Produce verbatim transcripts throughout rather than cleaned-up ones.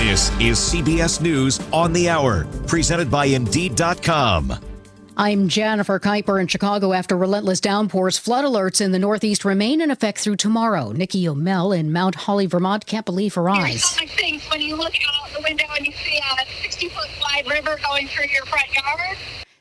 This is C B S News on the Hour, presented by Indeed dot com. I'm Jennifer Kuiper in Chicago. After relentless downpours, flood alerts in the Northeast remain in effect through tomorrow. Nikki O'Mell in Mount Holly, Vermont can't believe her eyes. I think when you look out the window and you see a sixty-foot wide river going through your front yard.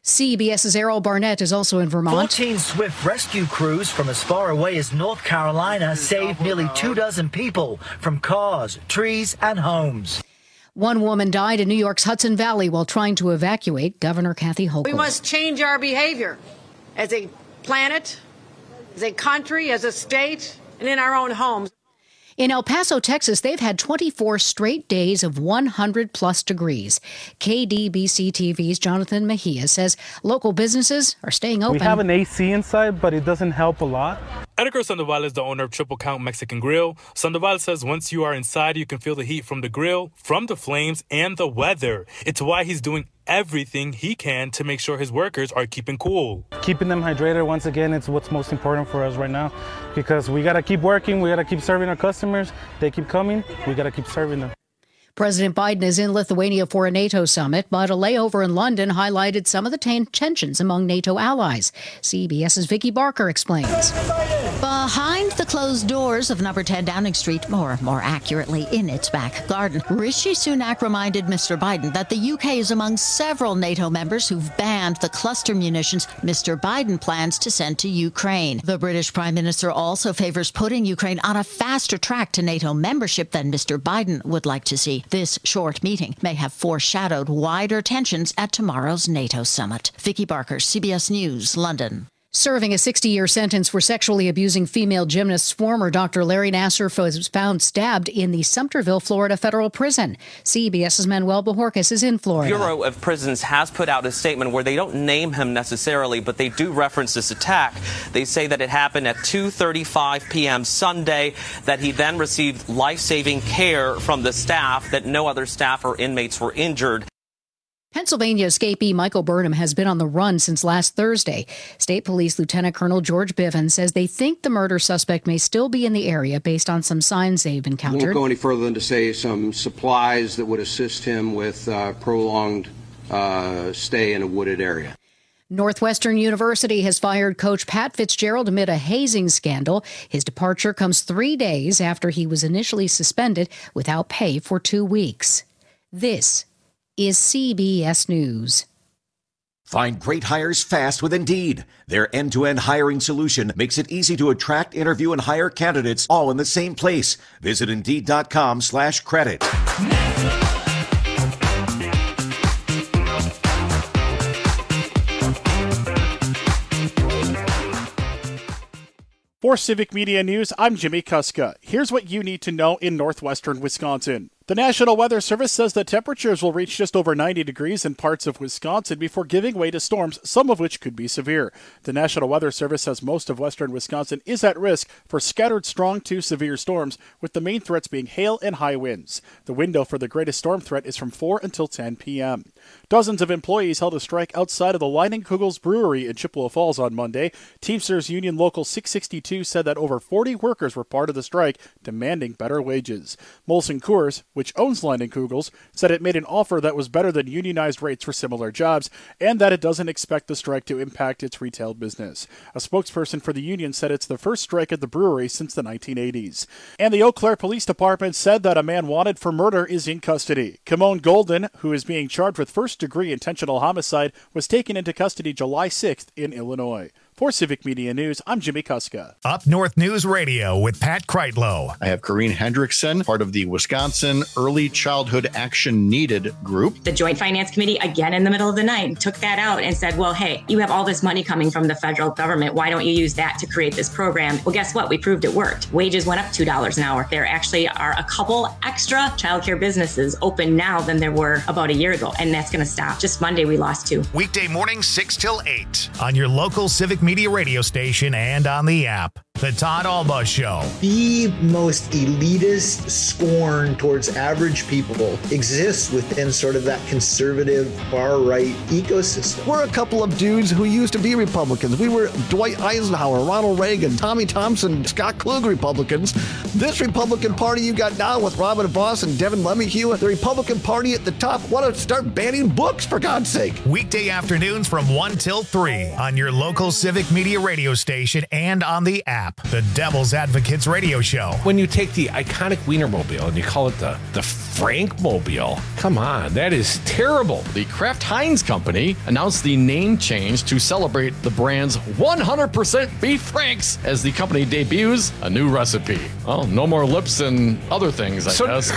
CBS's Errol Barnett is also in Vermont. fourteen swift rescue crews from as far away as North Carolina saved nearly two dozen people from cars, trees, and homes. One woman died in New York's Hudson Valley while trying to evacuate. Governor Kathy Hochul. We must change our behavior as a planet, as a country, as a state, and in our own homes. In El Paso, Texas, they've had twenty-four straight days of one hundred plus degrees. K D B C T V's Jonathan Mejia says local businesses are staying open. We have an A C inside, but it doesn't help a lot. Edgar Sandoval is the owner of Triple Count Mexican Grill. Sandoval says once you are inside, you can feel the heat from the grill, from the flames, and the weather. It's why he's doing everything he can to make sure his workers are keeping cool. Keeping them hydrated, once again, it's what's most important for us right now, because we got to keep working, we got to keep serving our customers. They keep coming, we got to keep serving them. President Biden is in Lithuania for a NATO summit, but a layover in London highlighted some of the ten- tensions among NATO allies. CBS's Vicki Barker explains. Behind the closed doors of number ten Downing Street, or more accurately, in its back garden, Rishi Sunak reminded Mister Biden that the U K is among several NATO members who've banned the cluster munitions Mister Biden plans to send to Ukraine. The British Prime Minister also favors putting Ukraine on a faster track to NATO membership than Mister Biden would like to see. This short meeting may have foreshadowed wider tensions at tomorrow's NATO summit. Vicki Barker, C B S News, London. Serving a sixty-year sentence for sexually abusing female gymnasts, former Doctor Larry Nassar was found stabbed in the Sumterville, Florida federal prison. CBS's Manuel Bojorquez is in Florida. The Bureau of Prisons has put out a statement where they don't name him necessarily, but they do reference this attack. They say that it happened at two thirty-five p.m. Sunday, that he then received life-saving care from the staff, that no other staff or inmates were injured. Pennsylvania escapee Michael Burnham has been on the run since last Thursday. State Police Lieutenant Colonel George Bivens says they think the murder suspect may still be in the area based on some signs they've encountered. I won't go any further than to say some supplies that would assist him with uh, prolonged uh, stay in a wooded area. Northwestern University has fired Coach Pat Fitzgerald amid a hazing scandal. His departure comes three days after he was initially suspended without pay for two weeks. This is C B S News. Find great hires fast with Indeed. Their end-to-end hiring solution makes it easy to attract, interview, and hire candidates all in the same place. Visit Indeed.com slash credit. For Civic Media News, I'm Jimmy Kuska. Here's what you need to know in northwestern Wisconsin. The National Weather Service says that temperatures will reach just over ninety degrees in parts of Wisconsin before giving way to storms, some of which could be severe. The National Weather Service says most of western Wisconsin is at risk for scattered strong to severe storms, with the main threats being hail and high winds. The window for the greatest storm threat is from four until ten p.m. Dozens of employees held a strike outside of the Leinenkugel's Brewery in Chippewa Falls on Monday. Teamsters Union Local six sixty-two said that over forty workers were part of the strike, demanding better wages. Molson Coors, which owns Leinenkugel's, said it made an offer that was better than unionized rates for similar jobs, and that it doesn't expect the strike to impact its retail business. A spokesperson for the union said it's the first strike at the brewery since the nineteen eighties. And the Eau Claire Police Department said that a man wanted for murder is in custody. Kimon Golden, who is being charged with first-degree intentional homicide, was taken into custody July sixth in Illinois. For Civic Media News, I'm Jimmy Kuska. Up North News Radio with Pat Kreitlow. I have Corrine Hendrickson, part of the Wisconsin Early Childhood Action Needed group. The Joint Finance Committee, again in the middle of the night, took that out and said, well, hey, you have all this money coming from the federal government. Why don't you use that to create this program? Well, guess what? We proved it worked. Wages went up two dollars an hour. There actually are a couple extra childcare businesses open now than there were about a year ago, and that's going to stop. Just Monday, we lost two. Weekday mornings, six till eight on your local Civic Media radio station and on the app. The Todd Alba Show. The most elitist scorn towards average people exists within sort of that conservative far-right ecosystem. We're a couple of dudes who used to be Republicans. We were Dwight Eisenhower, Ronald Reagan, Tommy Thompson, Scott Klug Republicans. This Republican Party you got now with Robin Voss and Devin Lemahue, the Republican Party at the top, want to start banning books, for God's sake. Weekday afternoons from one till three on your local Civic Media radio station and on the app. The Devil's Advocates Radio Show. When you take the iconic Wienermobile and you call it the, the Frankmobile, come on, that is terrible. The Kraft Heinz Company announced the name change to celebrate the brand's one hundred percent beef franks as the company debuts a new recipe. Well, no more lips and other things, I so- guess.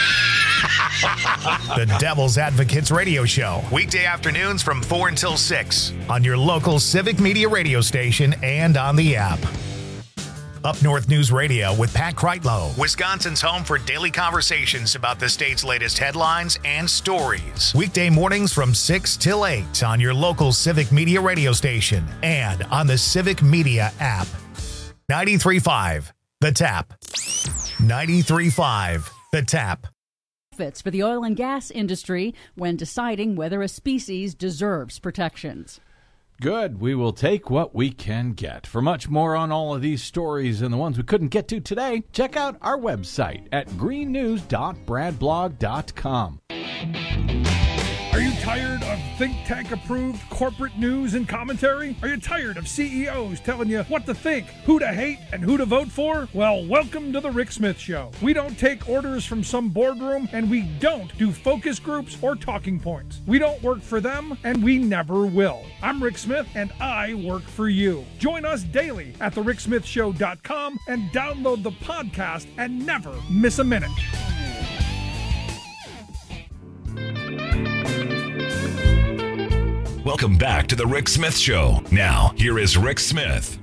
The Devil's Advocates Radio Show. Weekday afternoons from four until six on your local Civic Media radio station and on the app. Up North News Radio with Pat Kreitlow, Wisconsin's home for daily conversations about the state's latest headlines and stories. Weekday mornings from six till eight on your local Civic Media radio station and on the Civic Media app. ninety-three point five The Tap. ninety-three point five The Tap. For the oil and gas industry when deciding whether a species deserves protections. Good. We will take what we can get. For much more on all of these stories and the ones we couldn't get to today, check out our website at green news dot brad blog dot com. Are you tired of think tank approved corporate news and commentary? Are you tired of C E Os telling you what to think, who to hate, and who to vote for? Well, welcome to the Rick Smith Show. We don't take orders from some boardroom, and we don't do focus groups or talking points. We don't work for them, and we never will. I'm Rick Smith, and I work for you. Join us daily at the rick smith show dot com and download the podcast and never miss a minute. Welcome back to the Rick Smith Show. Now, here is Rick Smith.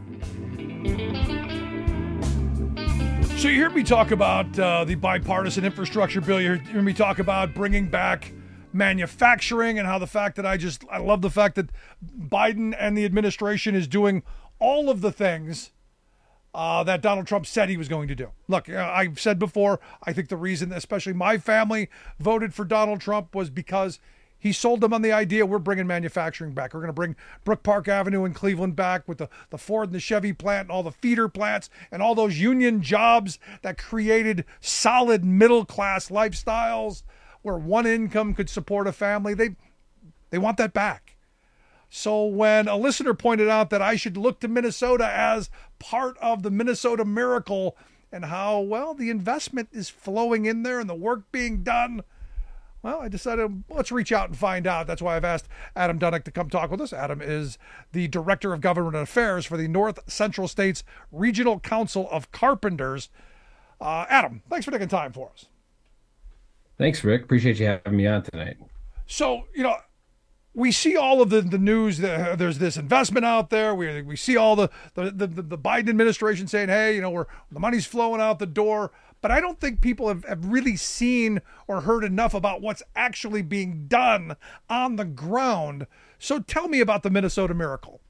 So you hear me talk about uh, the bipartisan infrastructure bill. You hear me talk about bringing back manufacturing and how the fact that I just, I love the fact that Biden and the administration is doing all of the things uh, that Donald Trump said he was going to do. Look, uh, I've said before, I think the reason, especially my family, voted for Donald Trump was because he sold them on the idea we're bringing manufacturing back. We're going to bring Brook Park Avenue in Cleveland back with the, the Ford and the Chevy plant and all the feeder plants and all those union jobs that created solid middle-class lifestyles where one income could support a family. They, they want that back. So when a listener pointed out that I should look to Minnesota as part of the Minnesota miracle and how, well, the investment is flowing in there and the work being done, well, I decided, let's reach out and find out. That's why I've asked Adam Dunnick to come talk with us. Adam is the Director of Government Affairs for the North Central States Regional Council of Carpenters. Uh, Adam, thanks for taking time for us. Thanks, Rick. Appreciate you having me on tonight. So, you know, we see all of the, the news. That there's this investment out there. We we see all the the, the the Biden administration saying, hey, you know, we're the money's flowing out the door. But I don't think people have, have really seen or heard enough about what's actually being done on the ground. So tell me about the Minnesota Miracle.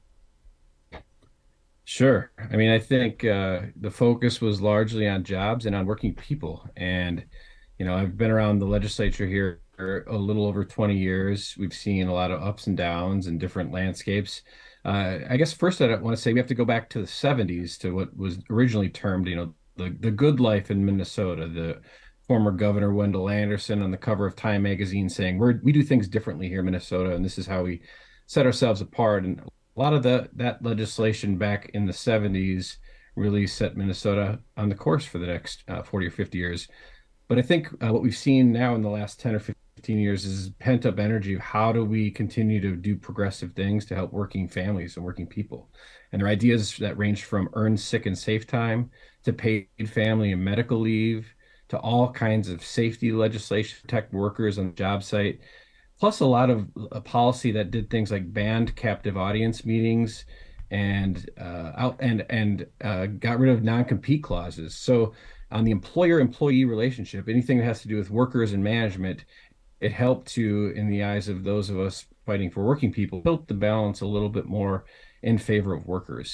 Sure. I mean, I think uh, the focus was largely on jobs and on working people. And, you know, I've been around the legislature here for a little over twenty years. We've seen a lot of ups and downs and different landscapes. Uh, I guess first I want to say we have to go back to the seventies to what was originally termed, you know, the, the good life in Minnesota. The former governor, Wendell Anderson, on the cover of Time magazine saying, We're, we do things differently here in Minnesota, and this is how we set ourselves apart. And a lot of the, that legislation back in the seventies really set Minnesota on the course for the next uh, forty or fifty years. But I think uh, what we've seen now in the last ten or fifteen years is pent-up energy of how do we continue to do progressive things to help working families and working people. And there are ideas that range from earned sick and safe time to paid family and medical leave to all kinds of safety legislation to protect workers on the job site, plus a lot of a policy that did things like banned captive audience meetings and uh, out and and uh, got rid of non-compete clauses. So on the employer-employee relationship, anything that has to do with workers and management, it helped to, in the eyes of those of us fighting for working people, tilt the balance a little bit more in favor of workers.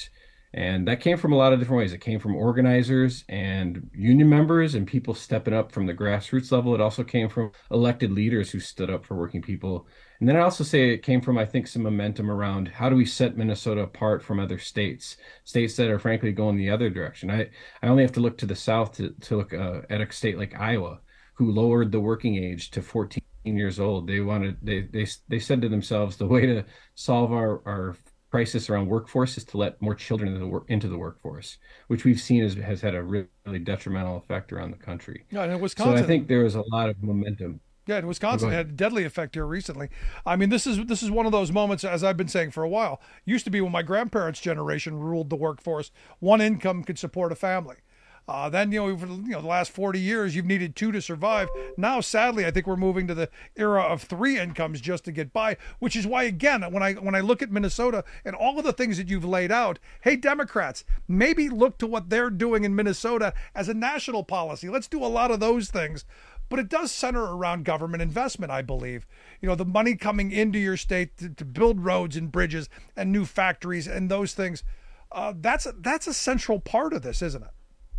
And that came from a lot of different ways. It came from organizers and union members and people stepping up from the grassroots level. It also came from elected leaders who stood up for working people. And then I also say it came from, I think, some momentum around how do we set Minnesota apart from other states, states that are frankly going the other direction. I, I only have to look to the South to, to look uh, at a state like Iowa, who lowered the working age to fourteen years old. They wanted, they, they, they said to themselves, the way to solve our, our crisis around workforce is to let more children into the, work, into the workforce, which we've seen is, has had a really, really detrimental effect around the country. Yeah, and in Wisconsin, so I think there was a lot of momentum. Yeah, in Wisconsin, it had a deadly effect here recently. I mean, this is this is one of those moments, as I've been saying for a while. Used to be when my grandparents' generation ruled the workforce, one income could support a family. Uh, then, you know, for, you know, the last forty years, you've needed two to survive. Now, sadly, I think we're moving to the era of three incomes just to get by, which is why, again, when I when I look at Minnesota and all of the things that you've laid out, hey, Democrats, maybe look to what they're doing in Minnesota as a national policy. Let's do a lot of those things. But it does center around government investment, I believe. You know, the money coming into your state to, to build roads and bridges and new factories and those things. Uh, that's a, that's a central part of this, isn't it?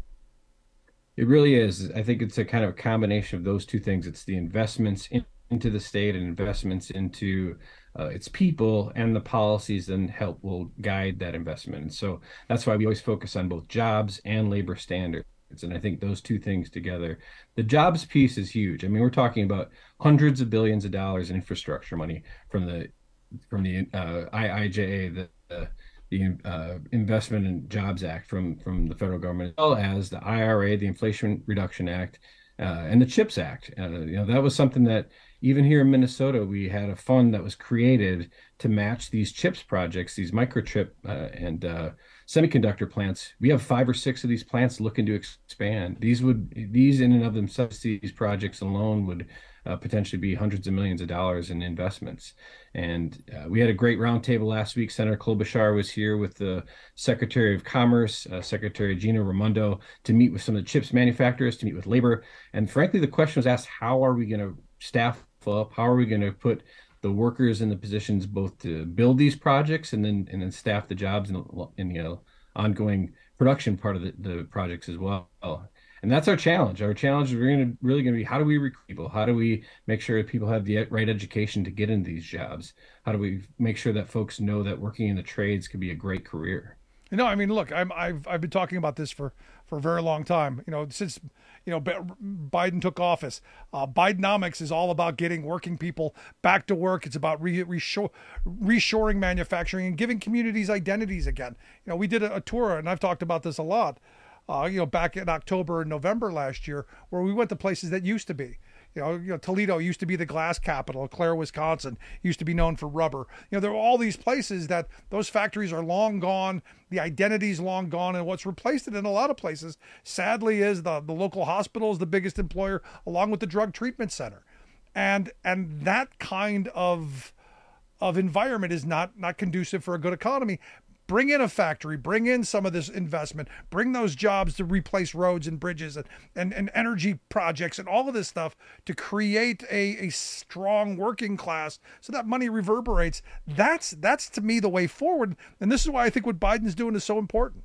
It really is. I think it's a kind of a combination of those two things. It's the investments in, into the state and investments into uh, its people, and the policies then help will guide that investment. And so that's why we always focus on both jobs and labor standards. And I think those two things together, the jobs piece is huge. I mean, we're talking about hundreds of billions of dollars in infrastructure money from the from the uh, I I J A, the uh, the uh, Investment and Jobs Act from from the federal government, as well as the I R A, the Inflation Reduction Act, uh, and the CHIPS Act. Uh, you know, that was something that even here in Minnesota, we had a fund that was created to match these CHIPS projects, these microchip uh, and uh, semiconductor plants. We have five or six of these plants looking to expand. These would, these in and of themselves, these projects alone would uh, potentially be hundreds of millions of dollars in investments. And uh, we had a great roundtable last week. Senator Klobuchar was here with the Secretary of Commerce, uh, Secretary Gina Raimondo, to meet with some of the chips manufacturers, to meet with labor. And frankly, the question was asked, how are we going to staff up? How are we going to put the workers in the positions both to build these projects and then and then staff the jobs in, in you know ongoing production part of the, the projects as well? And that's our challenge. Our challenge is we're going to really going to be, how do we recruit people? How do we make sure that people have the right education to get into these jobs? How do we make sure that folks know that working in the trades could be a great career? You know, I mean, look, I'm, I've I've been talking about this for, for a very long time. You know, since you know Biden took office, uh, Bidenomics is all about getting working people back to work. It's about re- reshore, reshoring manufacturing and giving communities identities again. You know, we did a, a tour, and I've talked about this a lot. Uh, you know, back in October and November last year, where we went to places that used to be. You know, you know, Toledo used to be the glass capital. Clare, Wisconsin used to be known for rubber. You know, there are all these places that those factories are long gone. The identity's long gone. And what's replaced it in a lot of places, sadly, is the, the local hospital is the biggest employer, along with the drug treatment center. And and that kind of of environment is not not conducive for a good economy. Bring in a factory, bring in some of this investment, bring those jobs to replace roads and bridges and, and, and energy projects and all of this stuff to create a, a strong working class so that money reverberates. That's, that's to me the way forward. And this is why I think what Biden's doing is so important.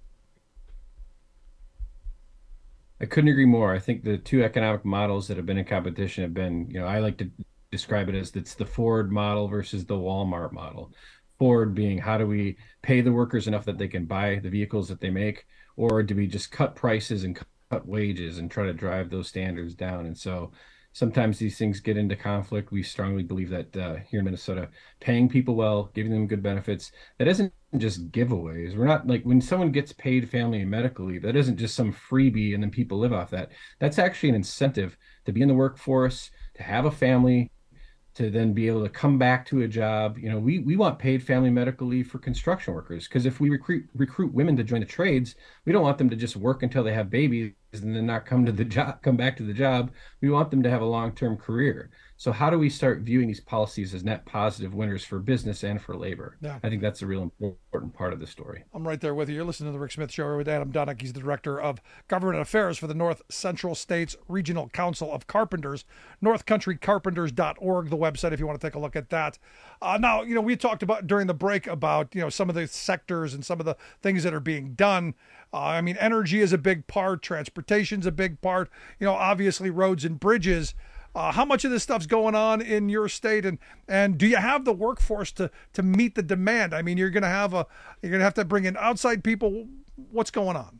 I couldn't agree more. I think the two economic models that have been in competition have been, you know, I like to describe it as it's the Ford model versus the Walmart model. Ford being, how do we pay the workers enough that they can buy the vehicles that they make, or do we just cut prices and cut wages and try to drive those standards down? And so sometimes these things get into conflict. We strongly believe that uh, here in Minnesota, paying people well, giving them good benefits, that isn't just giveaways. We're not like, when someone gets paid family and medical leave, that isn't just some freebie and then people live off that. That's actually an incentive to be in the workforce, to have a family, to then be able to come back to a job. You know, we, we want paid family medical leave for construction workers, because if we recruit recruit women to join the trades, we don't want them to just work until they have babies and then not come to the job, come back to the job. We want them to have a long-term career. So how do we start viewing these policies as net positive winners for business and for labor? Yeah. I think that's a real important part of the story. I'm right there with you. You're listening to the Rick Smith Show with Adam Dunnick. He's the Director of Government Affairs for the North Central States Regional Council of Carpenters. north country carpenters dot org, the website, if you want to take a look at that. Uh, now, you know, we talked about during the break about, you know, some of the sectors and some of the things that are being done. Uh, I mean, energy is a big part. Transportation's a big part. You know, obviously roads and bridges. Uh, how much of this stuff's going on in your state, and and do you have the workforce to to meet the demand? I mean, you're going to have a you're going to have to bring in outside people. What's going on?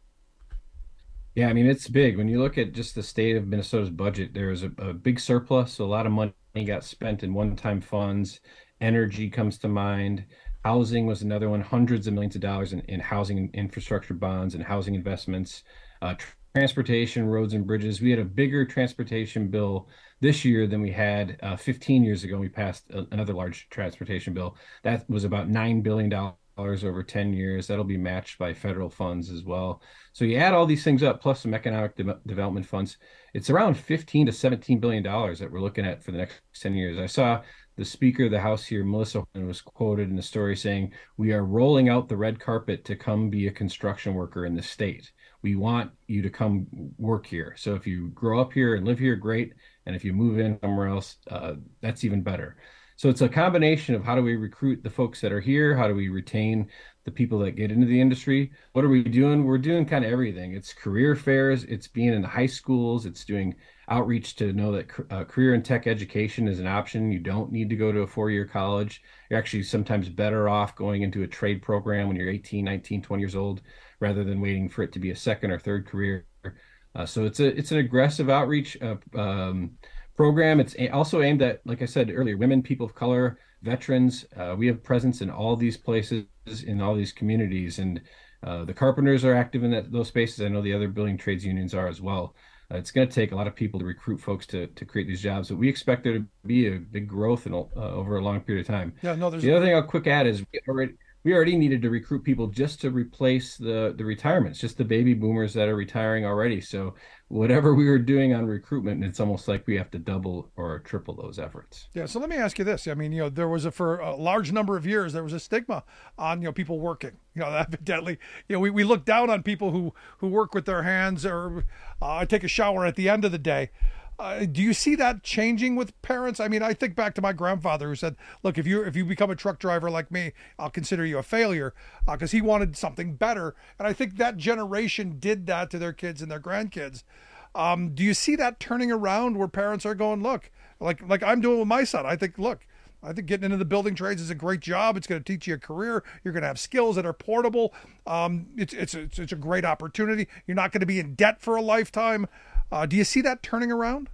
Yeah, I mean, it's big. When you look at just the state of Minnesota's budget, there is a, a big surplus. So a lot of money got spent in one-time funds. Energy comes to mind. Housing was another one. Hundreds of millions of dollars in, in housing infrastructure bonds and housing investments. Uh, Transportation, roads and bridges. We had a bigger transportation bill this year than we had uh, fifteen years ago. We passed a, another large transportation bill. That was about nine billion dollars over ten years. That'll be matched by federal funds as well. So you add all these things up, plus some economic de- development funds, it's around fifteen to seventeen billion dollars that we're looking at for the next ten years. I saw the Speaker of the House here, Melissa, was quoted in the story saying, "We are rolling out the red carpet to come be a construction worker in the state. We want you to come work here. So if you grow up here and live here, great. And if you move in somewhere else, uh, that's even better." So it's a combination of how do we recruit the folks that are here? How do we retain the people that get into the industry? What are we doing? We're doing kind of everything. It's career fairs. It's being in the high schools. It's doing outreach to know that uh, career and tech education is an option. You don't need to go to a four-year college. You're actually sometimes better off going into a trade program when you're eighteen, nineteen, twenty years old, rather than waiting for it to be a second or third career. Uh, so it's a it's an aggressive outreach uh, um, program. It's also aimed at, like I said earlier, women, people of color, veterans. Uh, we have presence in all these places, in all these communities, and uh, the carpenters are active in that, those spaces. I know the other building trades unions are as well. Uh, it's going to take a lot of people to recruit folks to to create these jobs, but we expect there to be a big growth in, uh, over a long period of time. Yeah, no, there's the other thing I'll quick add is we already we already needed to recruit people just to replace the the retirements, just the baby boomers that are retiring already. So whatever we were doing on recruitment, it's almost like we have to double or triple those efforts. Yeah. So let me ask you this. I mean, you know, there was a, for a large number of years, there was a stigma on, you know, people working, you know, evidently, you know, we, we look down on people who, who work with their hands, or uh, take a shower at the end of the day. Uh, do you see that changing with parents? I mean, I think back to my grandfather who said, look, if you if you become a truck driver like me, I'll consider you a failure, because uh, he wanted something better. And I think that generation did that to their kids and their grandkids. Um, do you see that turning around where parents are going, look, like like I'm doing with my son? I think, look, I think getting into the building trades is a great job. It's going to teach you a career. You're going to have skills that are portable. Um, it's, it's, it's, it's a great opportunity. You're not going to be in debt for a lifetime. Uh, do you see that turning around?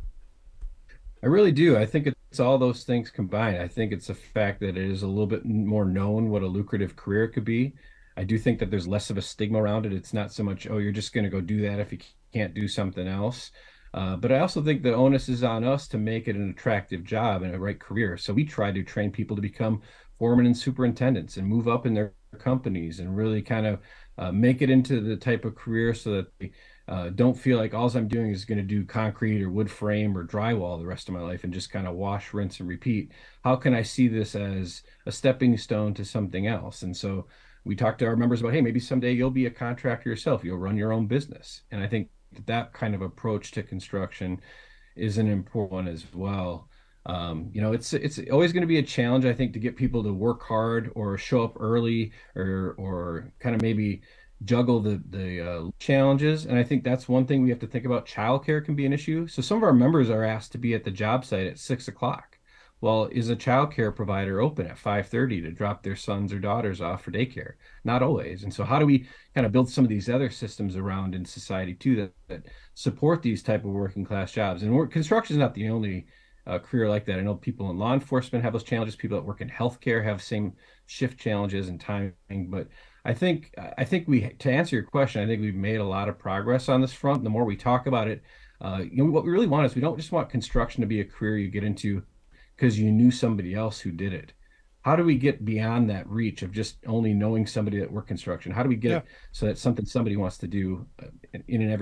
I really do. I think it's all those things combined. I think it's the fact that it is a little bit more known what a lucrative career could be. I do think that there's less of a stigma around it. It's not so much, oh, you're just going to go do that if you can't do something else. Uh, but I also think the onus is on us to make it an attractive job and a right career. So we try to train people to become foremen and superintendents and move up in their companies and really kind of uh, make it into the type of career so that they uh, don't feel like all I'm doing is going to do concrete or wood frame or drywall the rest of my life and just kind of wash, rinse, and repeat. How can I see this as a stepping stone to something else? And so we talk to our members about, hey, maybe someday you'll be a contractor yourself. You'll run your own business. And I think that kind of approach to construction is an important one as well. Um, you know, it's it's always going to be a challenge, I think, to get people to work hard or show up early or or kind of maybe juggle the the uh, challenges. And I think that's one thing we have to think about. Childcare can be an issue. So some of our members are asked to be at the job site at six o'clock. Well, is a childcare provider open at five thirty to drop their sons or daughters off for daycare? Not always. And so how do we kind of build some of these other systems around in society too that, that support these type of working class jobs? And work, construction is not the only uh, career like that. I know people in law enforcement have those challenges. People that work in healthcare have same shift challenges and timing. But I think I think we, to answer your question, I think we've made a lot of progress on this front. The more we talk about it, uh, you know, what we really want is we don't just want construction to be a career you get into because you knew somebody else who did it. How do we get beyond that reach of just only knowing somebody that worked construction? How do we get yeah. it so that something somebody wants to do in an everyday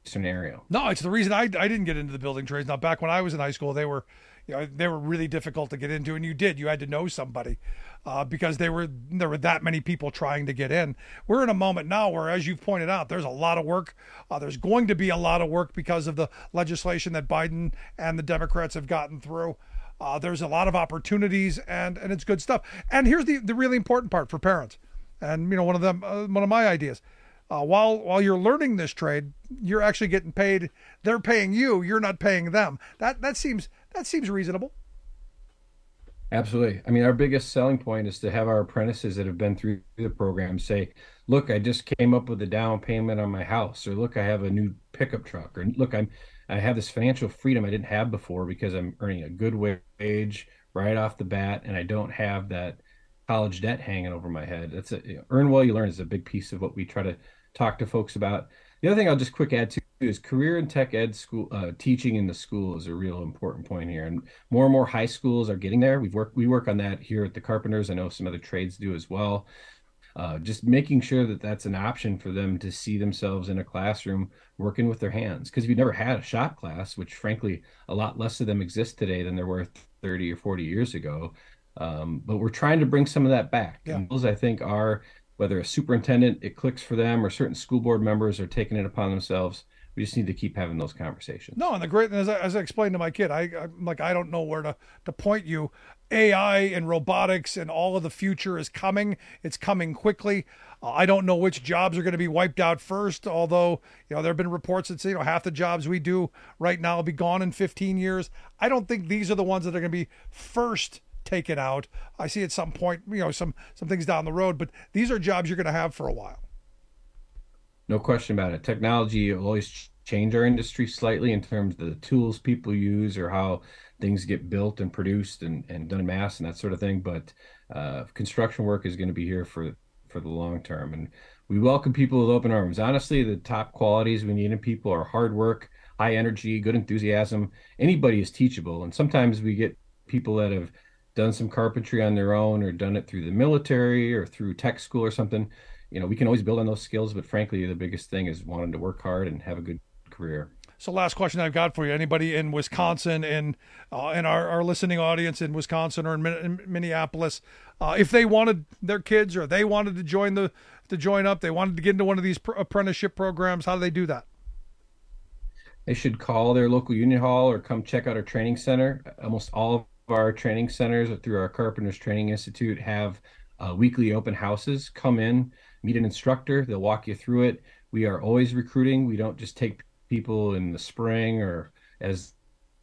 scenario. No, it's the reason I, I didn't get into the building trades. Now, back when I was in high school, they were, you know, they were really difficult to get into, and you did. You had to know somebody uh, because they were there were that many people trying to get in. We're in a moment now where, as you've pointed out, there's a lot of work. Uh, there's going to be a lot of work because of the legislation that Biden and the Democrats have gotten through. Uh, there's a lot of opportunities, and and it's good stuff. And here's the the really important part for parents. And you know, one of them, uh, one of my ideas. Uh, while while you're learning this trade, you're actually getting paid. They're paying you. You're not paying them. That that seems that seems reasonable. Absolutely. I mean, our biggest selling point is to have our apprentices that have been through the program say, "Look, I just came up with a down payment on my house," or "Look, I have a new pickup truck," or "Look, I'm I have this financial freedom I didn't have before because I'm earning a good wage right off the bat, and I don't have that college debt hanging over my head." That's a you know, earn while you learn is a big piece of what we try to talk to folks about. The other thing I'll just quick add to is career and tech ed school uh, teaching in the school is a real important point here, and more and more high schools are getting there. We've worked we work on that here at the Carpenters. I know some other trades do as well. Uh, just making sure that that's an option for them to see themselves in a classroom working with their hands. Because if you've never had a shop class, which frankly a lot less of them exist today than there were thirty or forty years ago. Um, but we're trying to bring some of that back. Yeah. And those, I think, are, whether a superintendent, it clicks for them, or certain school board members are taking it upon themselves. We just need to keep having those conversations. No, and the great, as I, as I explained to my kid, I, I'm like, I don't know where to, to point you. A I and robotics and all of the future is coming. It's coming quickly. Uh, I don't know which jobs are going to be wiped out first, although, you know, there have been reports that say, you know, half the jobs we do right now will be gone in fifteen years. I don't think these are the ones that are going to be first taken out. I see at some point, you know, some some things down the road, but these are jobs you're going to have for a while. No question about it. Technology will always change our industry slightly in terms of the tools people use or how things get built and produced and, and done in mass and that sort of thing. But uh, construction work is going to be here for, for the long term. And we welcome people with open arms. Honestly, the top qualities we need in people are hard work, high energy, good enthusiasm. Anybody is teachable. And sometimes we get people that have done some carpentry on their own or done it through the military or through tech school or something. You know, we can always build on those skills, but frankly, the biggest thing is wanting to work hard and have a good career. So last question I've got for you, anybody in Wisconsin and uh, in our, our listening audience in Wisconsin or in, in Minneapolis, uh, if they wanted their kids or they wanted to join the to join up, they wanted to get into one of these pr- apprenticeship programs, how do they do that? They should call their local union hall or come check out our training center. Almost all of our training centers through our Carpenters Training Institute have uh, weekly open houses. Come in, meet an instructor. They'll walk you through it. We are always recruiting. We don't just take people in the spring or as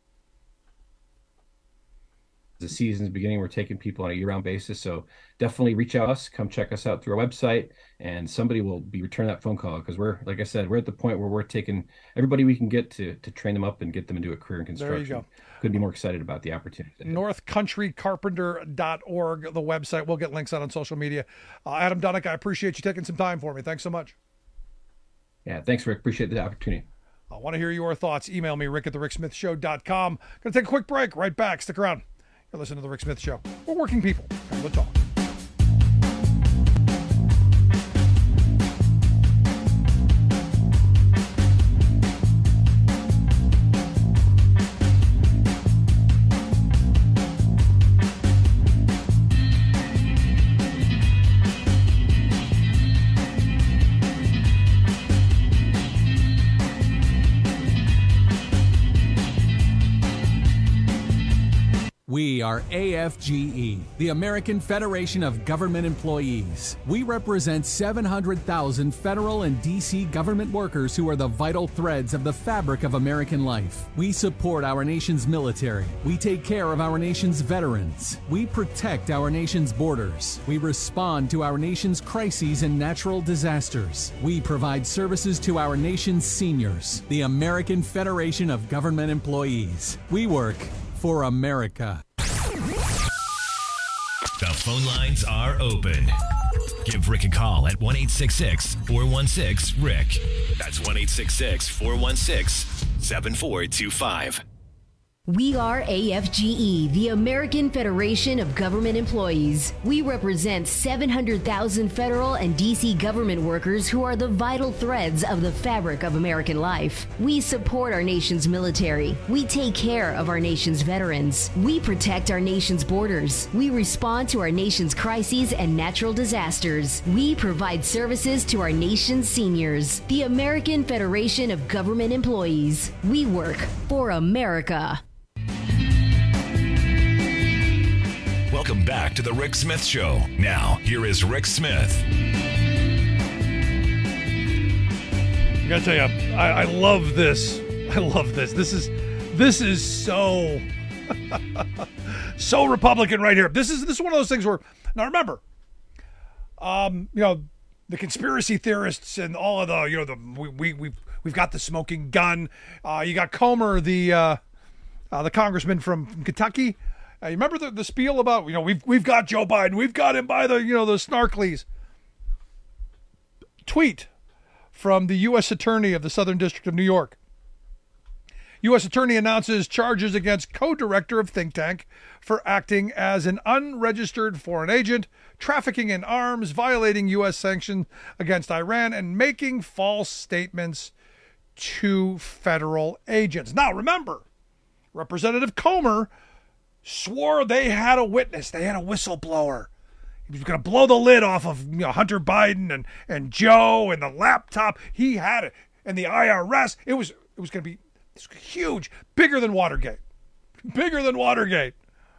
the season's beginning. We're taking people on a year-round basis. So definitely reach out to us, come check us out through our website, and somebody will be returning that phone call because we're, like I said, we're at the point where we're taking everybody we can get to to train them up and get them into a career in construction. There you go. Couldn't be more excited about the opportunity. north country carpenter dot org, the website. We'll get links out on social media. Uh, Adam Dunnick, I appreciate you taking some time for me. Thanks so much. Yeah, thanks, Rick. Appreciate the opportunity. I want to hear your thoughts. Email me, rick at the rick smith show dot com. Going to take a quick break. Right back. Stick around. You're listening to The Rick Smith Show. We're working people. Time to talk. We are A F G E, the American Federation of Government Employees. We represent seven hundred thousand federal and D C government workers who are the vital threads of the fabric of American life. We support our nation's military. We take care of our nation's veterans. We protect our nation's borders. We respond to our nation's crises and natural disasters. We provide services to our nation's seniors. The American Federation of Government Employees. We work for America. The phone lines are open. Give Rick a call at one eight six six, four one six, RICK. That's one eight six six, four one six, seven four two five. We are A F G E, the American Federation of Government Employees. We represent seven hundred thousand federal and D C government workers who are the vital threads of the fabric of American life. We support our nation's military. We take care of our nation's veterans. We protect our nation's borders. We respond to our nation's crises and natural disasters. We provide services to our nation's seniors. The American Federation of Government Employees. We work for America. Welcome back to the Rick Smith Show. Now, here is Rick Smith. I gotta tell you, I, I love this. I love this. This is this is so so Republican right here. This is this is one of those things where, now remember, um, you know, the conspiracy theorists and all of the, you know, the we we we've we've got the smoking gun. Uh, you got Comer, the uh, uh, the congressman from, from Kentucky. Uh, you remember the, the spiel about, you know, we've we've got Joe Biden, we've got him by the, you know, the snarklies. Tweet from the U S Attorney of the Southern District of New York. U S Attorney announces charges against co-director of think tank for acting as an unregistered foreign agent, trafficking in arms, violating U S sanctions against Iran, and making false statements to federal agents. Now, remember, Representative Comer swore they had a witness. They had a whistleblower. He was going to blow the lid off of, you know, Hunter Biden and, and Joe and the laptop. He had it. And the I R S. It was it was going to be huge, bigger than Watergate. Bigger than Watergate.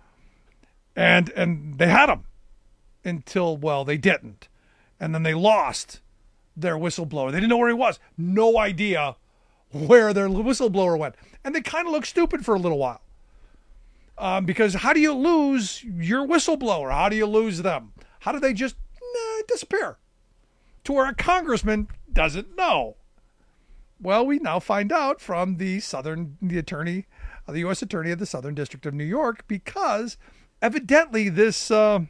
And and they had him until, well, they didn't. And then they lost their whistleblower. They didn't know where he was. No idea where their whistleblower went. And they kind of looked stupid for a little while. Um, because how do you lose your whistleblower? How do you lose them? How do they just nah, disappear? To where a congressman doesn't know. Well, we now find out from the Southern, the attorney, uh, the U S Attorney of the Southern District of New York, because evidently this uh,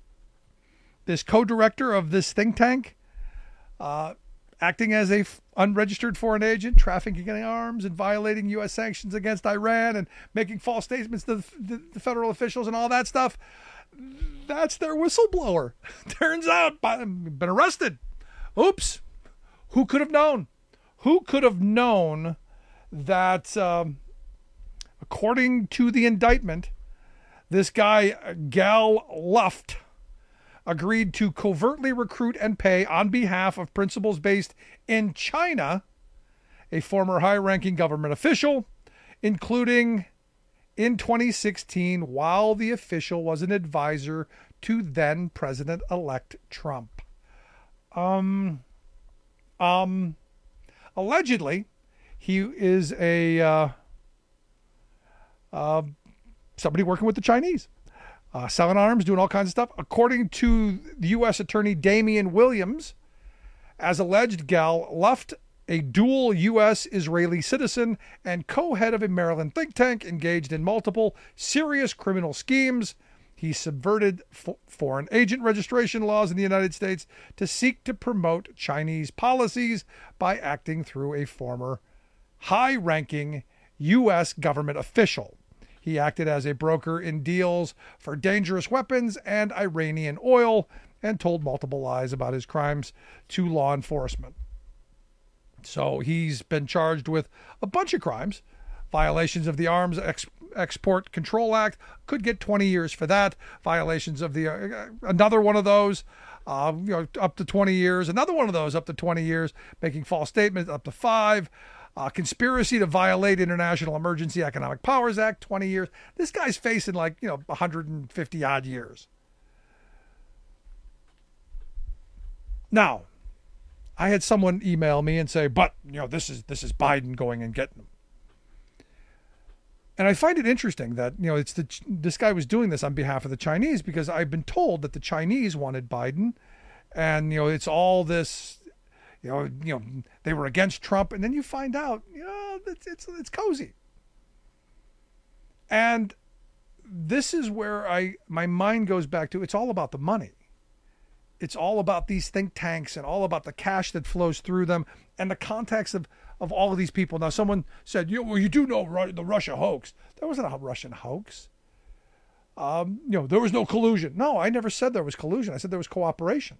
this co-director of this think tank, uh, acting as a f- unregistered foreign agent, trafficking in arms and violating U S sanctions against Iran and making false statements to the, the, the federal officials and all that stuff, that's their whistleblower. Turns out, been arrested. Oops. Who could have known? Who could have known that, um, according to the indictment, this guy, Gal Luft, agreed to covertly recruit and pay on behalf of principals based in China, a former high-ranking government official, including in twenty sixteen while the official was an advisor to then President-elect Trump. Um, um, allegedly, he is a uh, uh, somebody working with the Chinese. Uh, selling arms, doing all kinds of stuff. According to the U S Attorney Damian Williams, as alleged, Gal Luft, a dual U S Israeli citizen and co-head of a Maryland think tank, engaged in multiple serious criminal schemes. He subverted f- foreign agent registration laws in the United States to seek to promote Chinese policies by acting through a former high-ranking U S government official. He acted as a broker in deals for dangerous weapons and Iranian oil and told multiple lies about his crimes to law enforcement. So he's been charged with a bunch of crimes. Violations of the Arms Ex- Export Control Act, could get twenty years for that. Violations of the, uh, another one of those, uh, you know, up to twenty years. Another one of those up to twenty years. Making false statements, up to five. Uh, conspiracy to violate International Emergency Economic Powers Act, twenty years. This guy's facing like, you know, one hundred fifty odd years. Now, I had someone email me and say, but, you know, this is this is Biden going and getting them. And I find it interesting that, you know, it's the this guy was doing this on behalf of the Chinese, because I've been told that the Chinese wanted Biden, and, you know, it's all this. You know, you know, they were against Trump, and then you find out, you know, it's it's, it's cozy. And this is where I my mind goes back to. It's all about the money. it's all about these think tanks and all about the cash that flows through them and the context of, of all of these people. Now, someone said, you, well, you do know Ru- the Russia hoax. There wasn't a Russian hoax. Um, you know, there was no collusion. No, I never said there was collusion. I said there was cooperation.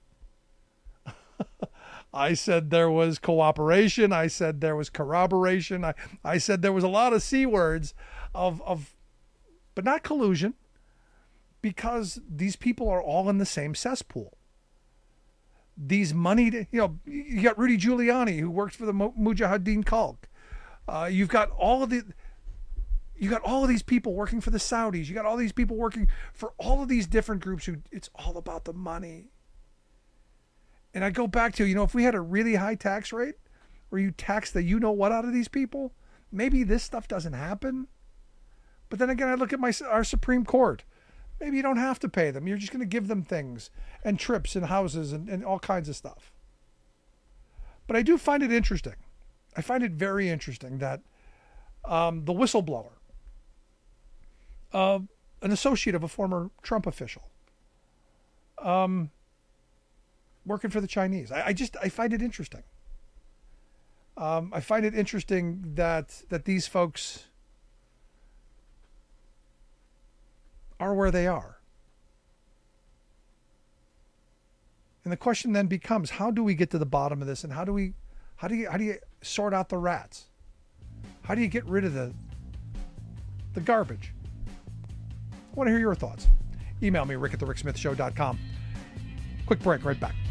I said there was cooperation. I said there was corroboration. I, I said there was a lot of C words of, of, but not collusion, because these people are all in the same cesspool. These moneyed, you know, you got Rudy Giuliani, who worked for the Mujahideen cult. Uh, you've got all of the, you got all of these people working for the Saudis. You got all these people working for all of these different groups who, it's all about the money. And I go back to, you know, if we had a really high tax rate where you tax the you know what out of these people, maybe this stuff doesn't happen. But then again, I look at my our Supreme Court. Maybe you don't have to pay them. You're just going to give them things and trips and houses and, and all kinds of stuff. But I do find it interesting. I find it very interesting that um, the whistleblower, uh, an associate of a former Trump official, um, working for the Chinese. I, I just, I find it interesting. Um, I find it interesting that that these folks are where they are. And the question then becomes, how do we get to the bottom of this, and how do we how do you how do you sort out the rats? How do you get rid of the the garbage? I want to hear your thoughts. Email me, rick at the rick smith show dot com. Quick break, right back.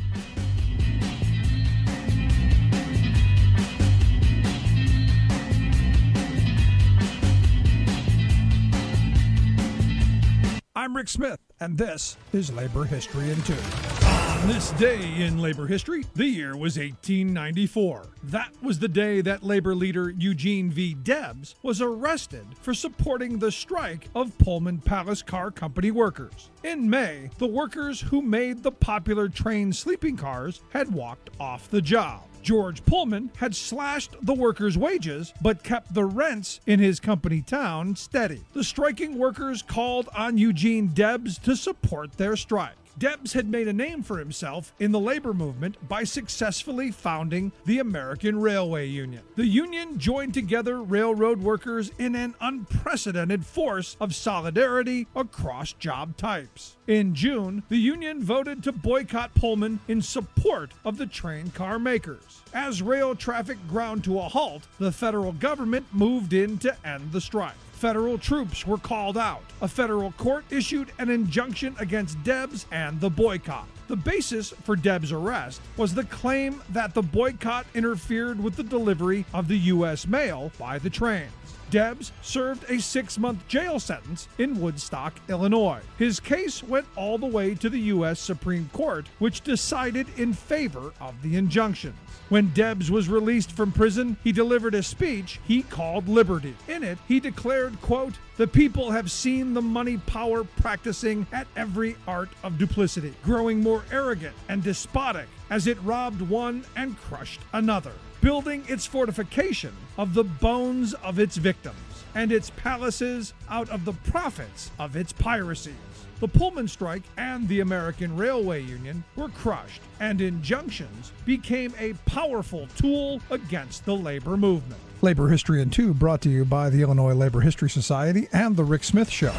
I'm Rick Smith, and this is Labor History in Two. On this day in labor history, the year was eighteen ninety-four. That was the day that labor leader Eugene V. Debs was arrested for supporting the strike of Pullman Palace Car Company workers. In May, the workers who made the popular train sleeping cars had walked off the job. George Pullman had slashed the workers' wages, but kept the rents in his company town steady. The striking workers called on Eugene Debs to support their strike. Debs had made a name for himself in the labor movement by successfully founding the American Railway Union. The union joined together railroad workers in an unprecedented force of solidarity across job types. In June, the union voted to boycott Pullman in support of the train car makers. As rail traffic ground to a halt, the federal government moved in to end the strike. Federal troops were called out. A federal court issued an injunction against Debs and the boycott. The basis for Debs' arrest was the claim that the boycott interfered with the delivery of the U S mail by the trains. Debs served a six-month jail sentence in Woodstock, Illinois. His case went all the way to the U S Supreme Court, which decided in favor of the injunction. When Debs was released from prison, he delivered a speech he called Liberty. In it, he declared, quote, "The people have seen the money power practicing at every art of duplicity, growing more arrogant and despotic as it robbed one and crushed another, building its fortification of the bones of its victims, and its palaces out of the profits of its piracies." The Pullman strike and the American Railway Union were crushed, and injunctions became a powerful tool against the labor movement. Labor History in Two brought to you by the Illinois Labor History Society and The Rick Smith Show.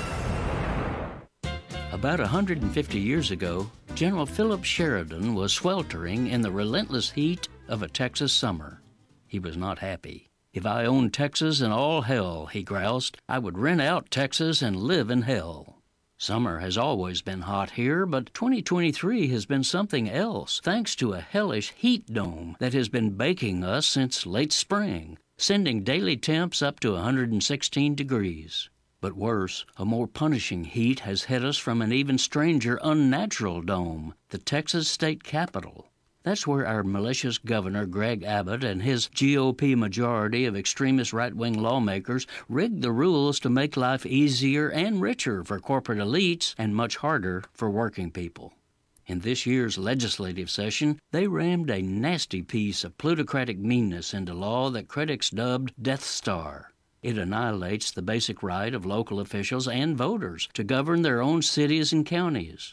About one hundred fifty years ago, General Philip Sheridan was sweltering in the relentless heat of a Texas summer. He was not happy. "If I owned Texas and all hell," he groused, "I would rent out Texas and live in hell." Summer has always been hot here, but twenty twenty-three has been something else, thanks to a hellish heat dome that has been baking us since late spring, sending daily temps up to one hundred sixteen degrees. But worse, a more punishing heat has hit us from an even stranger, unnatural dome, the Texas state capitol. That's where our malicious governor, Greg Abbott, and his G O P majority of extremist right-wing lawmakers rigged the rules to make life easier and richer for corporate elites and much harder for working people. In this year's legislative session, they rammed a nasty piece of plutocratic meanness into law that critics dubbed Death Star. It annihilates the basic right of local officials and voters to govern their own cities and counties.